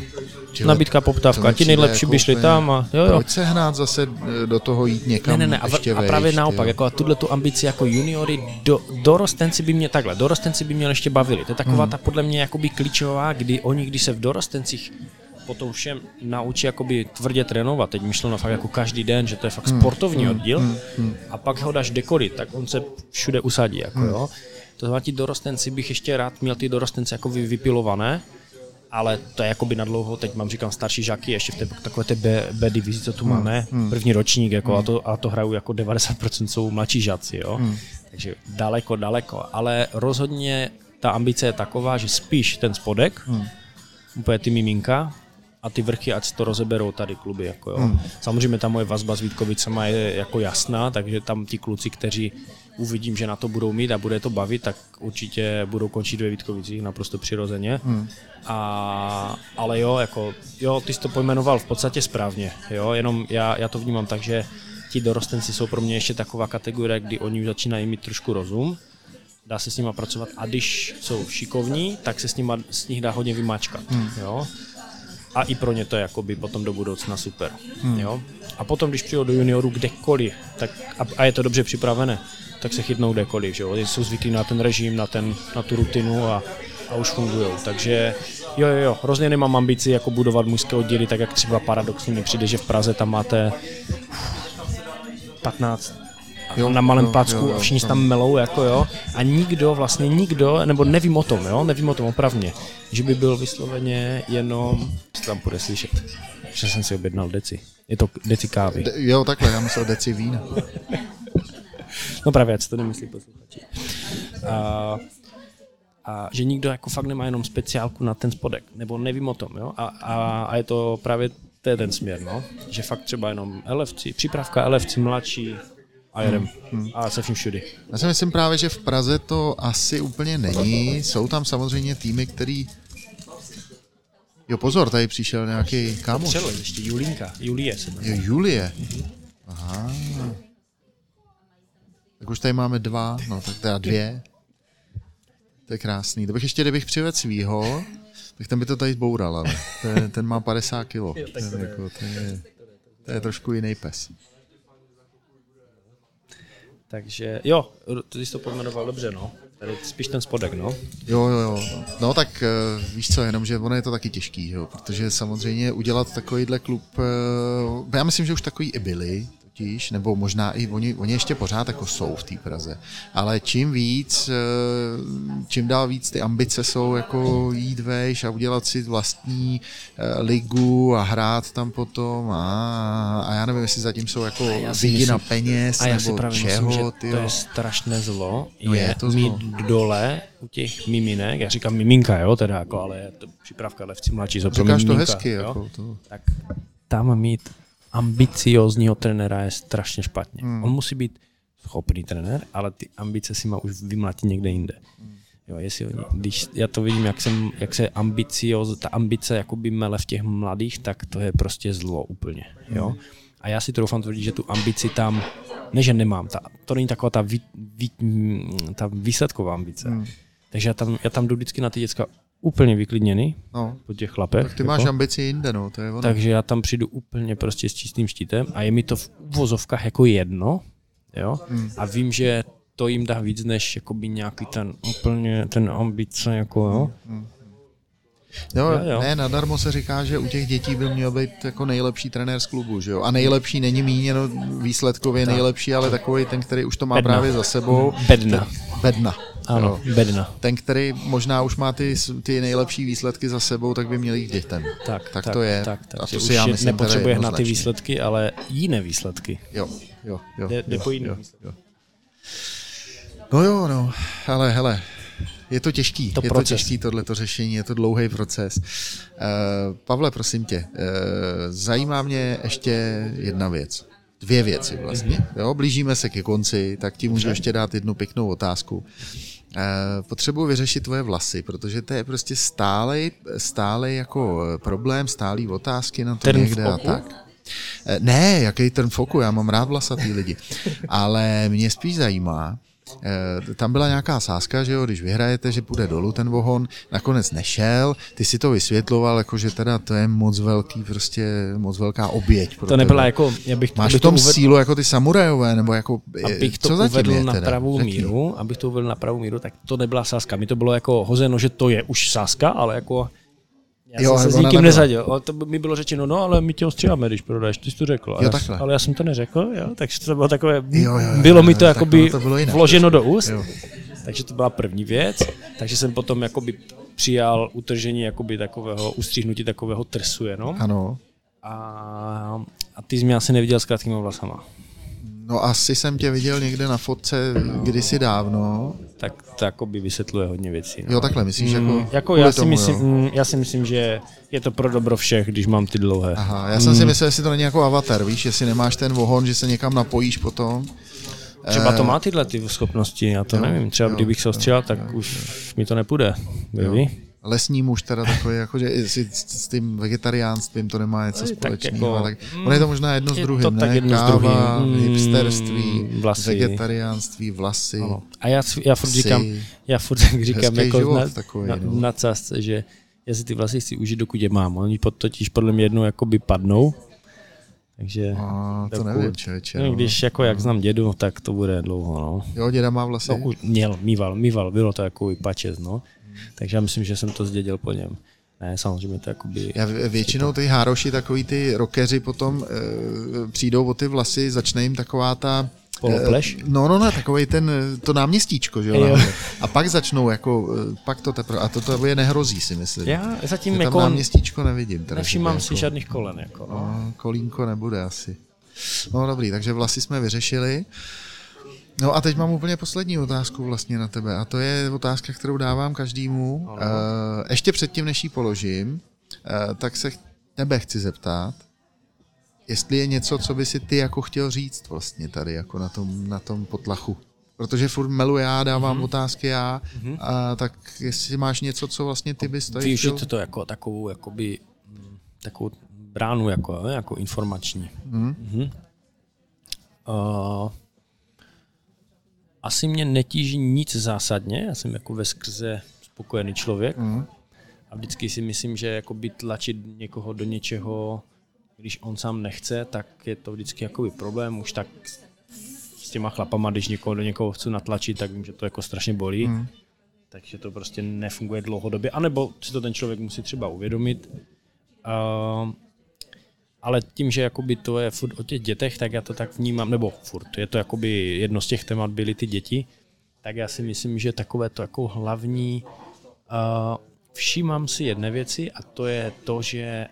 nabídka, poptávka, ti nejlepší by šli tam a jo. Proč se hnát zase do toho jít někam ještě a právě naopak, jako a tuto ambici jako juniory, dorostenci by mě takhle, dorostenci by mě ještě bavili, to je taková ta podle mě jakoby klíčová, kdy oni, když se v dorostencích potom všem naučí jakoby tvrdě trénovat, teď myšleno fakt jako každý den, že to je fakt sportovní oddíl a pak ho dáš dekorit, tak on se všude usadí, jako jo. To znamená, ti dorostenci bych ještě rád měl ty dorostence jako vypilované, ale to je jakoby na dlouho, teď mám říkám starší žáky, ještě v té takové té B divizi, co tu máme, první ročník, jako, a to hrajou jako 90% jsou mladší žáci, jo. Takže daleko, ale rozhodně ta ambice je taková, že spíš ten spodek, úplně ty miminka, a ty vrchy, ať to rozeberou tady kluby. Jako jo. Samozřejmě ta moje vazba s Vítkovicema je jako jasná, takže tam ti kluci, kteří uvidím, že na to budou mít a bude to bavit, tak určitě budou končit ve Vítkovicích naprosto přirozeně. Ale jo, ty jsi to pojmenoval v podstatě správně. Jo? Jenom já to vnímám tak, že ti dorostenci jsou pro mě ještě taková kategorie, kdy oni už začínají mít trošku rozum, dá se s nima pracovat a když jsou šikovní, tak se s nich dá hodně vymáčkat. Jo? A i pro ně to je jakoby potom do budoucna super. Jo? A potom, když přijdou do juniorů kdekoliv, tak, a je to dobře připravené, tak se chytnou kdekoliv. Že jo? Oni jsou zvyklí na ten režim, na tu rutinu a už fungujou. Takže jo, hrozně nemám ambici jako budovat mužské oddíly, tak jak třeba paradoxně mi přijde, že v Praze tam máte 15 na malém placku a všichni tam melou, jako jo. A nikdo, nebo nevím o tom opravně, že by byl vysloveně jenom, co tam bude slyšet, že jsem si objednal deci. Je to deci kávy. Jo, takhle, já myslel deci vína. No právě, co to nemyslí posluchači. A že nikdo jako fakt nemá jenom speciálku na ten spodek, nebo nevím o tom, jo. A je to právě ten směr, no. Že fakt třeba jenom elevci, přípravka elevci mladší, a jedem. A se všudy. Já si myslím právě, že v Praze to asi úplně není. Jsou tam samozřejmě týmy, který... Jo, pozor, tady přišel nějaký kámoš. Ještě Julie. Julie. Aha. Tak už tady máme 2, no tak teda 2. To je krásný. Kdybych přivedl svýho, tak ten by to tady zboural, ale ten má 50 kilo. To je trošku jiný pes. Takže jo, ty jsi to pojmenoval dobře, no. Tady spíš ten spodek, no. Jo. No tak víš co, jenom, že ono je to taky těžký, jo, protože samozřejmě udělat takovýhle klub, já myslím, že už takový i byli, totiž, nebo možná i oni ještě pořád jako jsou v té Praze, ale čím dál víc ty ambice jsou jako jít vejš a udělat si vlastní ligu a hrát tam potom a já nevím, jestli zatím jsou jako lidi na peněz nebo čeho. Myslím, že to je strašné zlo, je to mít dole u těch miminek, já říkám miminka, jo, teda jako, ale je to přípravka levci mladší, říkáš to hezky, jako to. Tak tam mít ambiciózního trenéra je strašně špatně. On musí být schopný trenér, ale ty ambice si má už vymlátit někde jinde. Jo, když já to vidím, jak se ta ambice jakoby mele v těch mladých, tak to je prostě zlo úplně. Jo? A já si troufám tvrdit, že tu ambici tam, ne že nemám, to není taková ta výsledková ambice. Takže já tam jdu vždycky na ty děcka úplně vyklidněný po těch chlapech. Tak ty máš ambici jinde, no, to je ono. Takže já tam přijdu úplně prostě s čistým štítem a je mi to v uvozovkách jako jedno, jo, a vím, že to jim dá víc, než jakoby nějaký ten ambice, jako jo. Jo. Ne, nadarmo se říká, že u těch dětí by měl být jako nejlepší trenér z klubu, že jo? A nejlepší není míněno výsledkově nejlepší, ale takový ten, který už to má právě za sebou. Bedna. Ano, bedna. Ten, který možná už má ty nejlepší výsledky za sebou, tak by měl jít k dětem. Tak to je. A to si já myslím, nepotřebuje hnát ty výsledky, ale jiné výsledky. Jo. Jde po jiné výsledky. No, ale hele, je to těžký, tohleto řešení, je to dlouhý proces. Pavle, prosím tě, zajímá mě ještě jedna věc. 2 věci vlastně. Jo, blížíme se ke konci, tak ti můžu ještě dát jednu pěknou otázku. Potřebuji vyřešit tvoje vlasy, protože to je prostě stále jako problém, stálý otázky na to někde a tak. Ne, jaký trn v oku, já mám rád vlasatý lidi. Ale mě spíš zajímá, tam byla nějaká sázka, že jo, když vyhrajete, že půjde dolů ten vohon, nakonec nešel, ty si to vysvětloval, jako že teda to je moc velká oběť. To nebyla jako, máš v tom sílu jako ty samurajové, nebo jako, abych to uvedl na pravou míru, tak to nebyla sázka. Mi to bylo jako hozeno, že to je už sázka, ale jako já jsem se s nikým nezadil. Ale to mi bylo řečeno, no ale my tě ostříháme, když prodáš, ty jsi to řekl. Ale já jsem to neřekl, jo, takže to bylo takové, bylo mi to jakoby vloženo do úst. Jo. Takže to byla první věc. Takže jsem potom jakoby přijal utržení jakoby takového, ustříhnutí takového trsu jenom. Ano. A ty jsi mě asi neviděl s krátkýma vlasama. No asi jsem tě viděl někde na fotce kdysi dávno. Tak to jakoby vysvětluje hodně věcí. No. Jo, takhle myslíš? Já si myslím, že je to pro dobro všech, když mám ty dlouhé. Aha, já jsem si myslel, jestli to není jako avatar, víš, jestli nemáš ten vohon, že se někam napojíš potom. Třeba to má tyhle ty schopnosti, já to nevím. Třeba kdybych se ostříhal, tak už mi to nepůjde. Lesní muž teda takový, jakože s tím vegetariánstvím to nemá něco společného. Jako, on je to možná jedno s druhým, ne? Káva, hipsterství, vlasy, vegetariánství, vlasy. Ano. A já furt říkám jako na cásce, že já si ty vlasy chci užít, dokud je mám. Oni totiž podle mě jednou jakoby padnou. Takže to nevím, člověče. No, když jako jak znám dědu, tak to bude dlouho. No. Jo, děda má vlasy? No, mýval, bylo to jako pačes, no. Takže já myslím, že jsem to zdědil po něm. Ne, samozřejmě to jakoby... Většinou ty hároši, takový ty rockeři potom přijdou o ty vlasy, začne jim taková ta... Polopleš? No, takovej to náměstíčko, že jo? A pak začnou jako, pak to teprve, a to je nehrozí, si myslím. Já zatím tam jako... náměstíčko nevidím. Nevšímám si žádných kolen, jako. No, kolínko nebude asi. No dobrý, takže vlasy jsme vyřešili. No a teď mám úplně poslední otázku vlastně na tebe a to je otázka, kterou dávám každému. Ještě předtím, než ji položím, tak se tebe chci zeptat, jestli je něco, co by si ty jako chtěl říct vlastně tady jako na tom potlachu. Protože furt melu já, dávám otázky já, a tak jestli máš něco, co vlastně ty bys tady chtěl... Využít to jako takovou bránu jako informační. Asi mě netíží nic zásadně, já jsem jako veskrze spokojený člověk a vždycky si myslím, že jakoby tlačit někoho do něčeho, když on sám nechce, tak je to vždycky jakoby problém, už tak s těma chlapama, když někoho do někoho chci natlačit, tak vím, že to jako strašně bolí, takže to prostě nefunguje dlouhodobě, anebo si to ten člověk musí třeba uvědomit. Ale tím, že jakoby to je furt o těch dětech, tak já to tak vnímám, nebo furt, je to jakoby jedno z těch témat byly ty děti, tak já si myslím, že takové to jako hlavní, všímám si jedné věci a to je to, že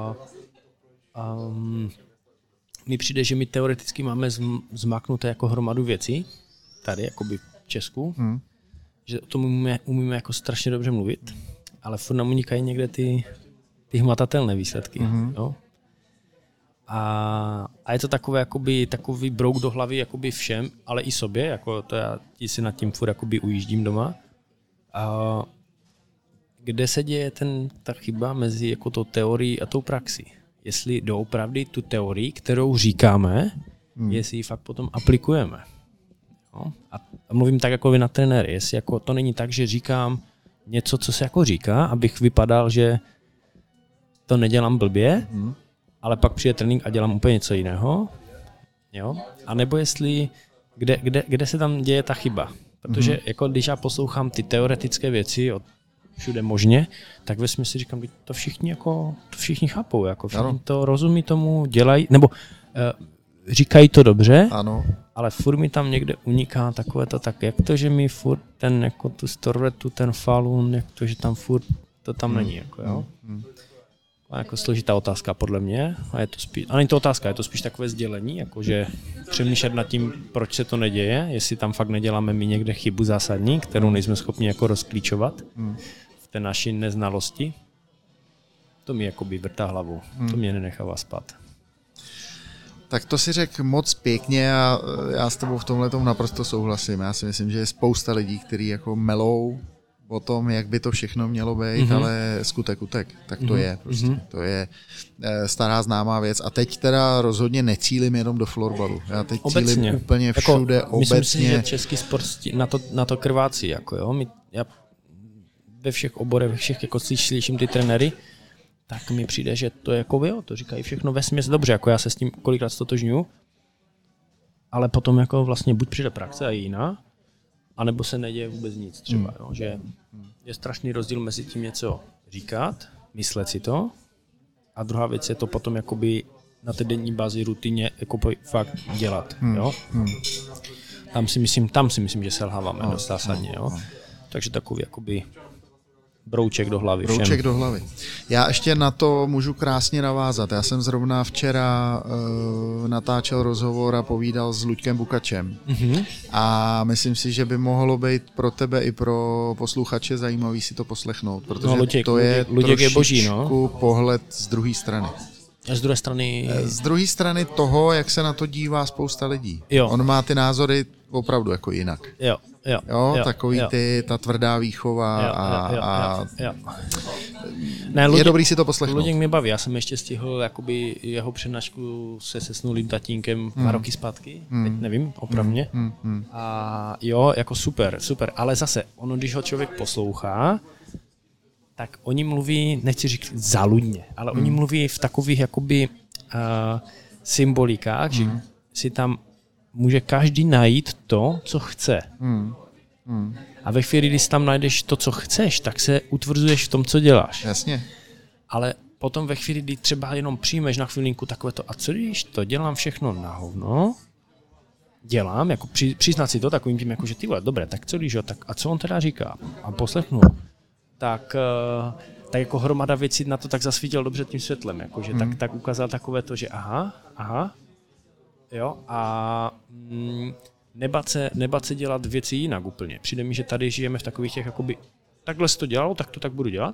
mi přijde, že my teoreticky máme zmáknuté jako hromadu věcí, tady jakoby v Česku, že o tom umíme jako strašně dobře mluvit, ale furt nám unikají někde ty hmatatelné výsledky, jo? A je to takové, jakoby, takový brouk do hlavy jakoby všem, ale i sobě, jako to já si nad tím furt jakoby ujíždím doma. Kde se děje ta chyba mezi jako tou teorií a tou praxí? Jestli doopravdy tu teorii, kterou říkáme, jestli ji fakt potom aplikujeme. No? A mluvím tak jako vy na trenéry, jestli jako to není tak, že říkám něco, co se jako říká, abych vypadal, že to nedělám blbě, ale pak přijde trénink a dělám úplně něco jiného, jo? A nebo jestli, kde se tam děje ta chyba. Protože jako když já poslouchám ty teoretické věci od všude možně, tak ve smyslu říkám, že to všichni chápou, jako všichni to rozumí tomu, dělají, nebo říkají to dobře, ano. Ale furt mi tam někde uniká takové to, tak jak to, že mi furt jako tu storvetu, ten falun, jak to, že tam furt to tam není, jako jo. A jako složitá otázka podle mě, a je to spíš, a není to otázka, je to spíš takové sdělení, jakože přemýšlet nad tím, proč se to neděje, jestli tam fakt neděláme my někde chybu zásadní, kterou nejsme schopni jako rozklíčovat v té naší neznalosti. To mi jakoby vrtá hlavu, to mě nenechává spát. Tak to si řekl moc pěkně a já s tebou v tomhletom naprosto souhlasím. Já si myslím, že je spousta lidí, kteří jako melou o tom, jak by to všechno mělo být, ale skutek utek, tak to je prostě. To je stará známá věc. A teď teda rozhodně necílim jenom do florbalu. Já teď cílim úplně všude, jako, obecně. Myslím si, že český sport na to krvácí. Jako jo. Já ve všech oborech, ve všech, jako slyším ty trenéry, tak mi přijde, že to je jako jo, to říkají všechno vesměs dobře, jako já se s tím kolikrát stotožňuju, ale potom jako vlastně buď přijde praxe a je jiná, anebo se neděje vůbec nic třeba, jo, že je strašný rozdíl mezi tím něco říkat, myslet si to, a druhá věc je to potom jakoby na té denní bázi rutině jako fakt dělat, jo. Tam si myslím, že selháváme dost zásadně, jo. Takže takový jakoby brouček do hlavy. Brouček do hlavy. Já ještě na to můžu krásně navázat. Já jsem zrovna včera natáčel rozhovor a povídal s Luďkem Bukačem. A myslím si, že by mohlo být pro tebe i pro posluchače zajímavý si to poslechnout, protože Luděk je boží, no? Pohled z druhé strany. A z druhé strany? Z druhé strany toho, jak se na to dívá spousta lidí. Jo. On má ty názory opravdu jako jinak. Jo, takový ta tvrdá výchova Ne, je dobrý si to poslechnout. Luděk mě baví, já jsem ještě stihl jakoby jeho přednášku se sesnulým tatínkem 2 roky zpátky, teď nevím, opravně. A jo, jako super, ale zase, ono, když ho člověk poslouchá, tak oni mluví, nechci říct záludně, ale oni mluví v takových jakoby symbolikách, že si tam může každý najít to, co chce. A ve chvíli, když tam najdeš to, co chceš, tak se utvrzuješ v tom, co děláš. Jasně. Ale potom ve chvíli, kdy třeba jenom přijmeš na chvilinku takové to, a co když to dělám všechno na hovno, dělám, jako přiznat si to takovým tím, jako, že ty vole, dobré, tak co když jo, tak a co on teda říká? A poslechnu. Tak jako hromada věcí na to tak zasvítil dobře tím světlem, jakože tak ukázal takové to, že aha, jo, a nebat se dělat věci jinak úplně. Přijde mi, že tady žijeme v takových těch, jakoby, takhle jsi to dělal, tak to tak budu dělat.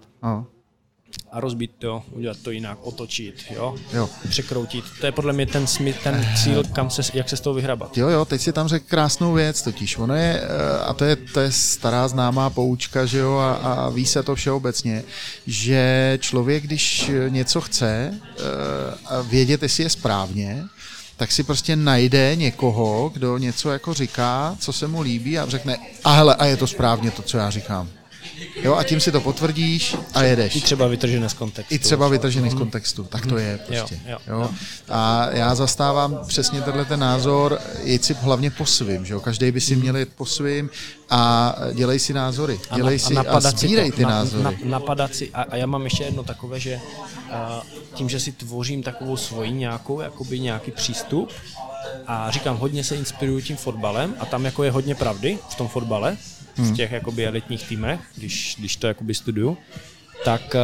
A rozbít to, udělat to jinak, otočit, jo? Překroutit. To je podle mě ten cíl, jak se z toho vyhrabat. Jo, teď si tam řekl krásnou věc, totiž ono je, a to je stará známá poučka, že jo, a ví se to všeobecně, že člověk, když něco chce vědět, jestli je správně, tak si prostě najde někoho, kdo něco jako říká, co se mu líbí a řekne, a hele, a je to správně to, co já říkám. Jo, a tím si to potvrdíš a jedeš. I třeba vytržené z kontextu. Tak to je prostě. Jo. A já zastávám přesně tenhle názor, jeď si hlavně po svým, že jo. Každý by si měl jít po svým a dělej si názory. A sbírej ty názory. Napadat si, a já mám ještě jedno takové, že tím, že si tvořím takovou svoji nějaký přístup, a říkám, hodně se inspiruju tím fotbalem a tam jako je hodně pravdy v tom fotbale, v těch jakoby elitních týmech, když to jakoby studuju, tak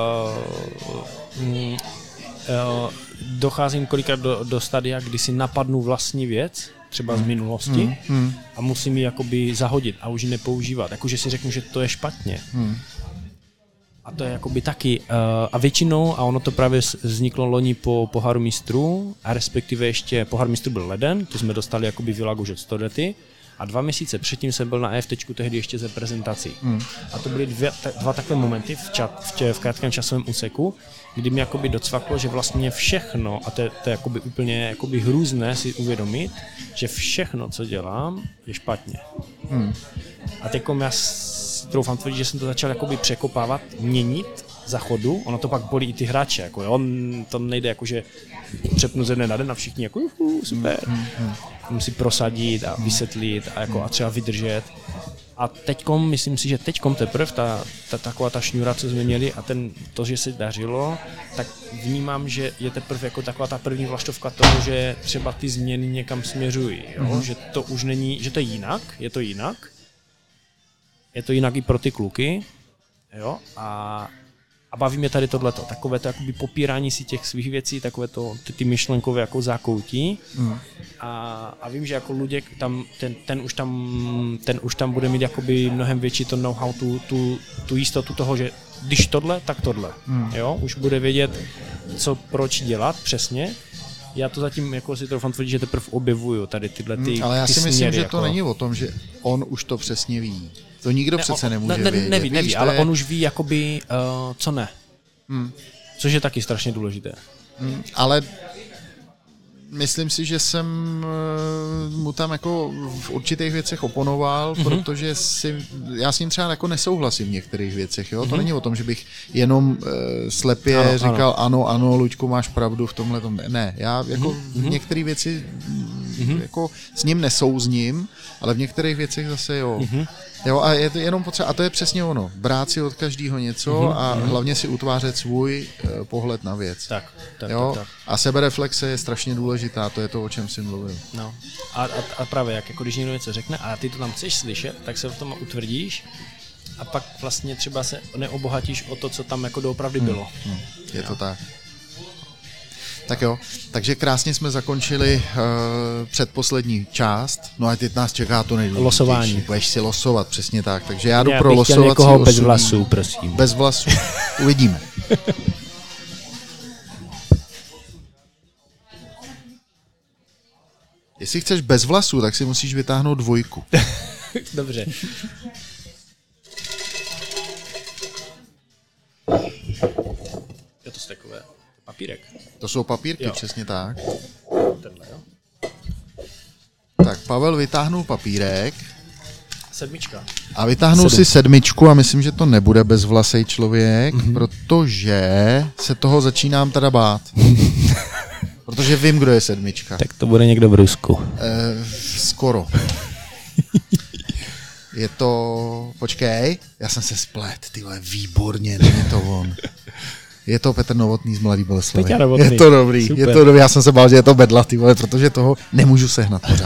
docházím kolikrát do stadia, kdy si napadnu vlastní věc, třeba z minulosti, a musím ji jakoby zahodit a už ji nepoužívat. Jakože si řeknu, že to je špatně. A to je jakoby taky, a většinou, a ono to právě vzniklo loni po poháru mistrů, a respektive ještě pohár mistrů byl leden, to jsme dostali jakoby Villagu od Stodety, a 2 měsíce předtím jsem byl na EFTčku tehdy ještě ze prezentací. A to byly dva takové momenty v krátkém časovém úseku, kdy mi jakoby docvaklo, že vlastně všechno, a to je jakoby úplně jakoby hrůzné si uvědomit, že všechno, co dělám, je špatně. A teďkom já troufám tvrdit, že jsem to začal jakoby překopávat, měnit za chodu, ono to pak bolí i ty hráče, jako jo, to nejde jako, že přepnu ze dne na den a všichni jako super, musí prosadit a vysvětlit a třeba vydržet. A teďkom, myslím si, že teďkom teprve taková ta šňůra, co jsme měli a to, že se dařilo, tak vnímám, že je teprve jako taková ta první vlaštovka toho, že třeba ty změny někam směřují, jo? Že to už není, že to je jinak, je to jinak i pro ty kluky, jo, a baví mě tady tohleto, takové to jakoby popírání si těch svých věcí, takové to, ty myšlenkové jako zákoutí. A vím, že jako Luděk tam, ten už tam bude mít jakoby mnohem větší to know-how, tu jistotu toho, že když tohle, tak tohle. Jo, už bude vědět, co proč dělat přesně. Já to zatím jako si troufám tvrdit, že teprve objevuju tady tyhle ty ale já si myslím, směry, že jako... to není o tom, že on už to přesně ví. To nikdo přece nemůže vědět. Neví, ale on už ví, jakoby, co ne. Což je taky strašně důležité. Ale myslím si, že jsem mu tam jako v určitých věcech oponoval, protože já s ním třeba jako nesouhlasím v některých věcech. Jo? To není o tom, že bych jenom slepě říkal ano, Luďku, máš pravdu v tomhle. Ne, já jako v některé věci jako s ním nesouzním, ale v některých věcech zase jo. Jo, a je to jenom potřeba, a to je přesně ono, brát si od každého něco a hlavně si utvářet svůj pohled na věc. Tak. A sebereflexe je strašně důležitá, to je to, o čem si mluvil. No. A právě, jako když někdo něco řekne a ty to tam chceš slyšet, tak se v tom utvrdíš a pak vlastně třeba se neobohatíš o to, co tam jako doopravdy bylo. Je to tak. Tak jo, takže krásně jsme zakončili předposlední část, no a teď nás čeká to nejdůležitější. Losování. Budeš si losovat, přesně tak, takže já jdu Já pro losovací někoho osu. bez vlasů, prosím. Bez vlasů, uvidíme. Jestli chceš bez vlasů, tak si musíš vytáhnout 2. Dobře. Je to takové papírek. To jsou papírky, Jo. přesně tak. Tenhle, jo. Tak Pavel vytáhnul papírek 7. a vytáhnul si 7 a myslím, že to nebude bezvlasej člověk, protože se toho začínám teda bát. Protože vím, kdo je 7. Tak to bude někdo v Rusku. Skoro. Je to... Počkej, já jsem se splet, ty vole, výborně, není to on. Je to Petr Novotný z Mladý Boleslavi. Je to dobrý, Super. je to dobrý, já jsem se bál, že je to Bedla, ty vole, protože toho nemůžu sehnat pořád.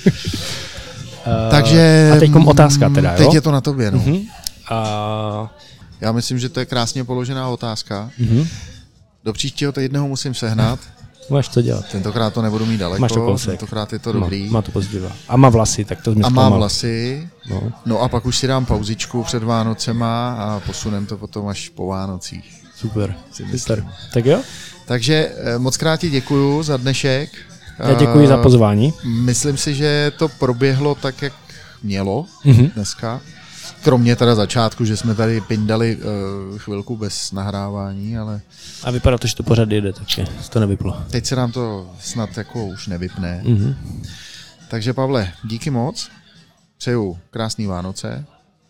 Takže... A teďkom otázka teda, jo? Teď je to na tobě, no. A... Já myslím, že to je krásně položená otázka. Do příštího týdne ho musím sehnat. Máš co dělat. Tentokrát to nebudu mít daleko, Máš to kousek. tentokrát je to dobrý. Má to pozitiva. A má vlasy, tak to A změřil. má vlasy. No. No a pak už si dám pauzičku před Vánocema a posunem to potom až po Vánocích. Super. myslím. Super. Tak jo? Takže moc krát ti děkuju za dnešek. Já děkuji za pozvání. Myslím si, že to proběhlo tak, jak mělo dneska. Kromě teda začátku, že jsme tady pindali chvilku bez nahrávání, ale A vypadá to, že to pořád jede, takže to nevyplo. teď se nám to snad jako už nevypne. Takže Pavle, díky moc. Přeju krásný Vánoce.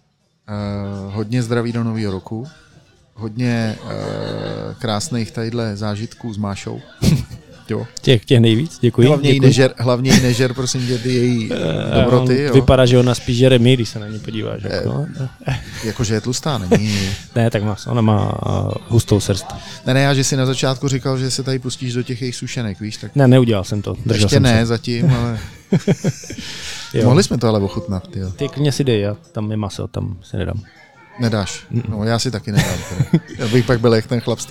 Hodně zdraví do nového roku. Hodně krásných tadyhle zážitků s Mášou. Jo. Těch nejvíc, děkuji. Hlavně jí nežer, prosím tě, ty její dobroty. Jo. Vypadá, že ona spíš žere my, když se na ní podíváš. Jako. Jakože je tlustá, není. Ne, tak ona má hustou srst. Ne, já, že si na začátku říkal, že se tady pustíš do těch jejich sušenek, víš? Tak Ne, neudělal jsem to. ještě ne zatím, ale Jo. mohli jsme to ale ochutnat. Jo. Ty klidně si dej, já tam je maso, tam se nedám. Nedáš. No, já si taky nedám. Teda. Já bych pak byl jak ten chlap z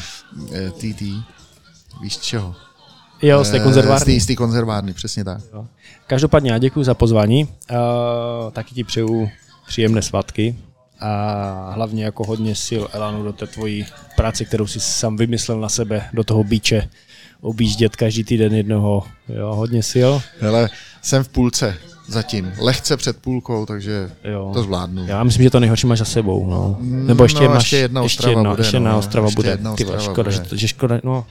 tý, víš čeho? Jo, z té konzervárny. Z té konzervárny, přesně tak. Jo. Každopádně já děkuji za pozvání. Taky ti přeju příjemné svátky a hlavně jako hodně sil, elánu do té tvojí práce, kterou jsi sám vymyslel na sebe, do toho Bíče, objíždět každý týden jednoho. Jo, hodně sil. Hele, jsem v půlce zatím. Lehce před půlkou, takže Jo. to zvládnu. Já myslím, že to nejhorší máš za sebou. No. Nebo ještě máš ještě jedna Ostrava bude. Ještě jedna Ostrava ještě bude. jedna Ty vole, Ostrava škoda, bude. že škoda, no.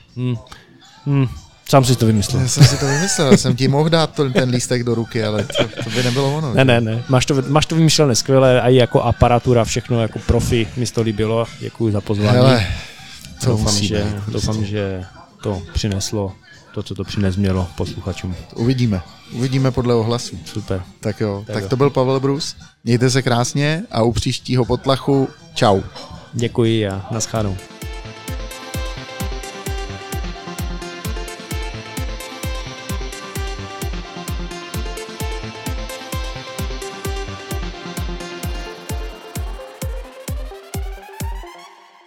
Sám si to vymyslel. Já jsem si to vymyslel, já jsem ti mohl dát ten lístek do ruky, ale to by nebylo ono. Ne. Máš to vymyšlené skvěle, a i jako aparatura, všechno jako profi, mi to líbilo. Děkuji za pozvání. Hele, to Doufám, že to přineslo to, co to přines mělo posluchačům. Uvidíme podle ohlasu. Super. Tak jo, tak to byl Pavel Brus. Mějte se krásně a u příštího potlachu čau. Děkuji a naschledanou.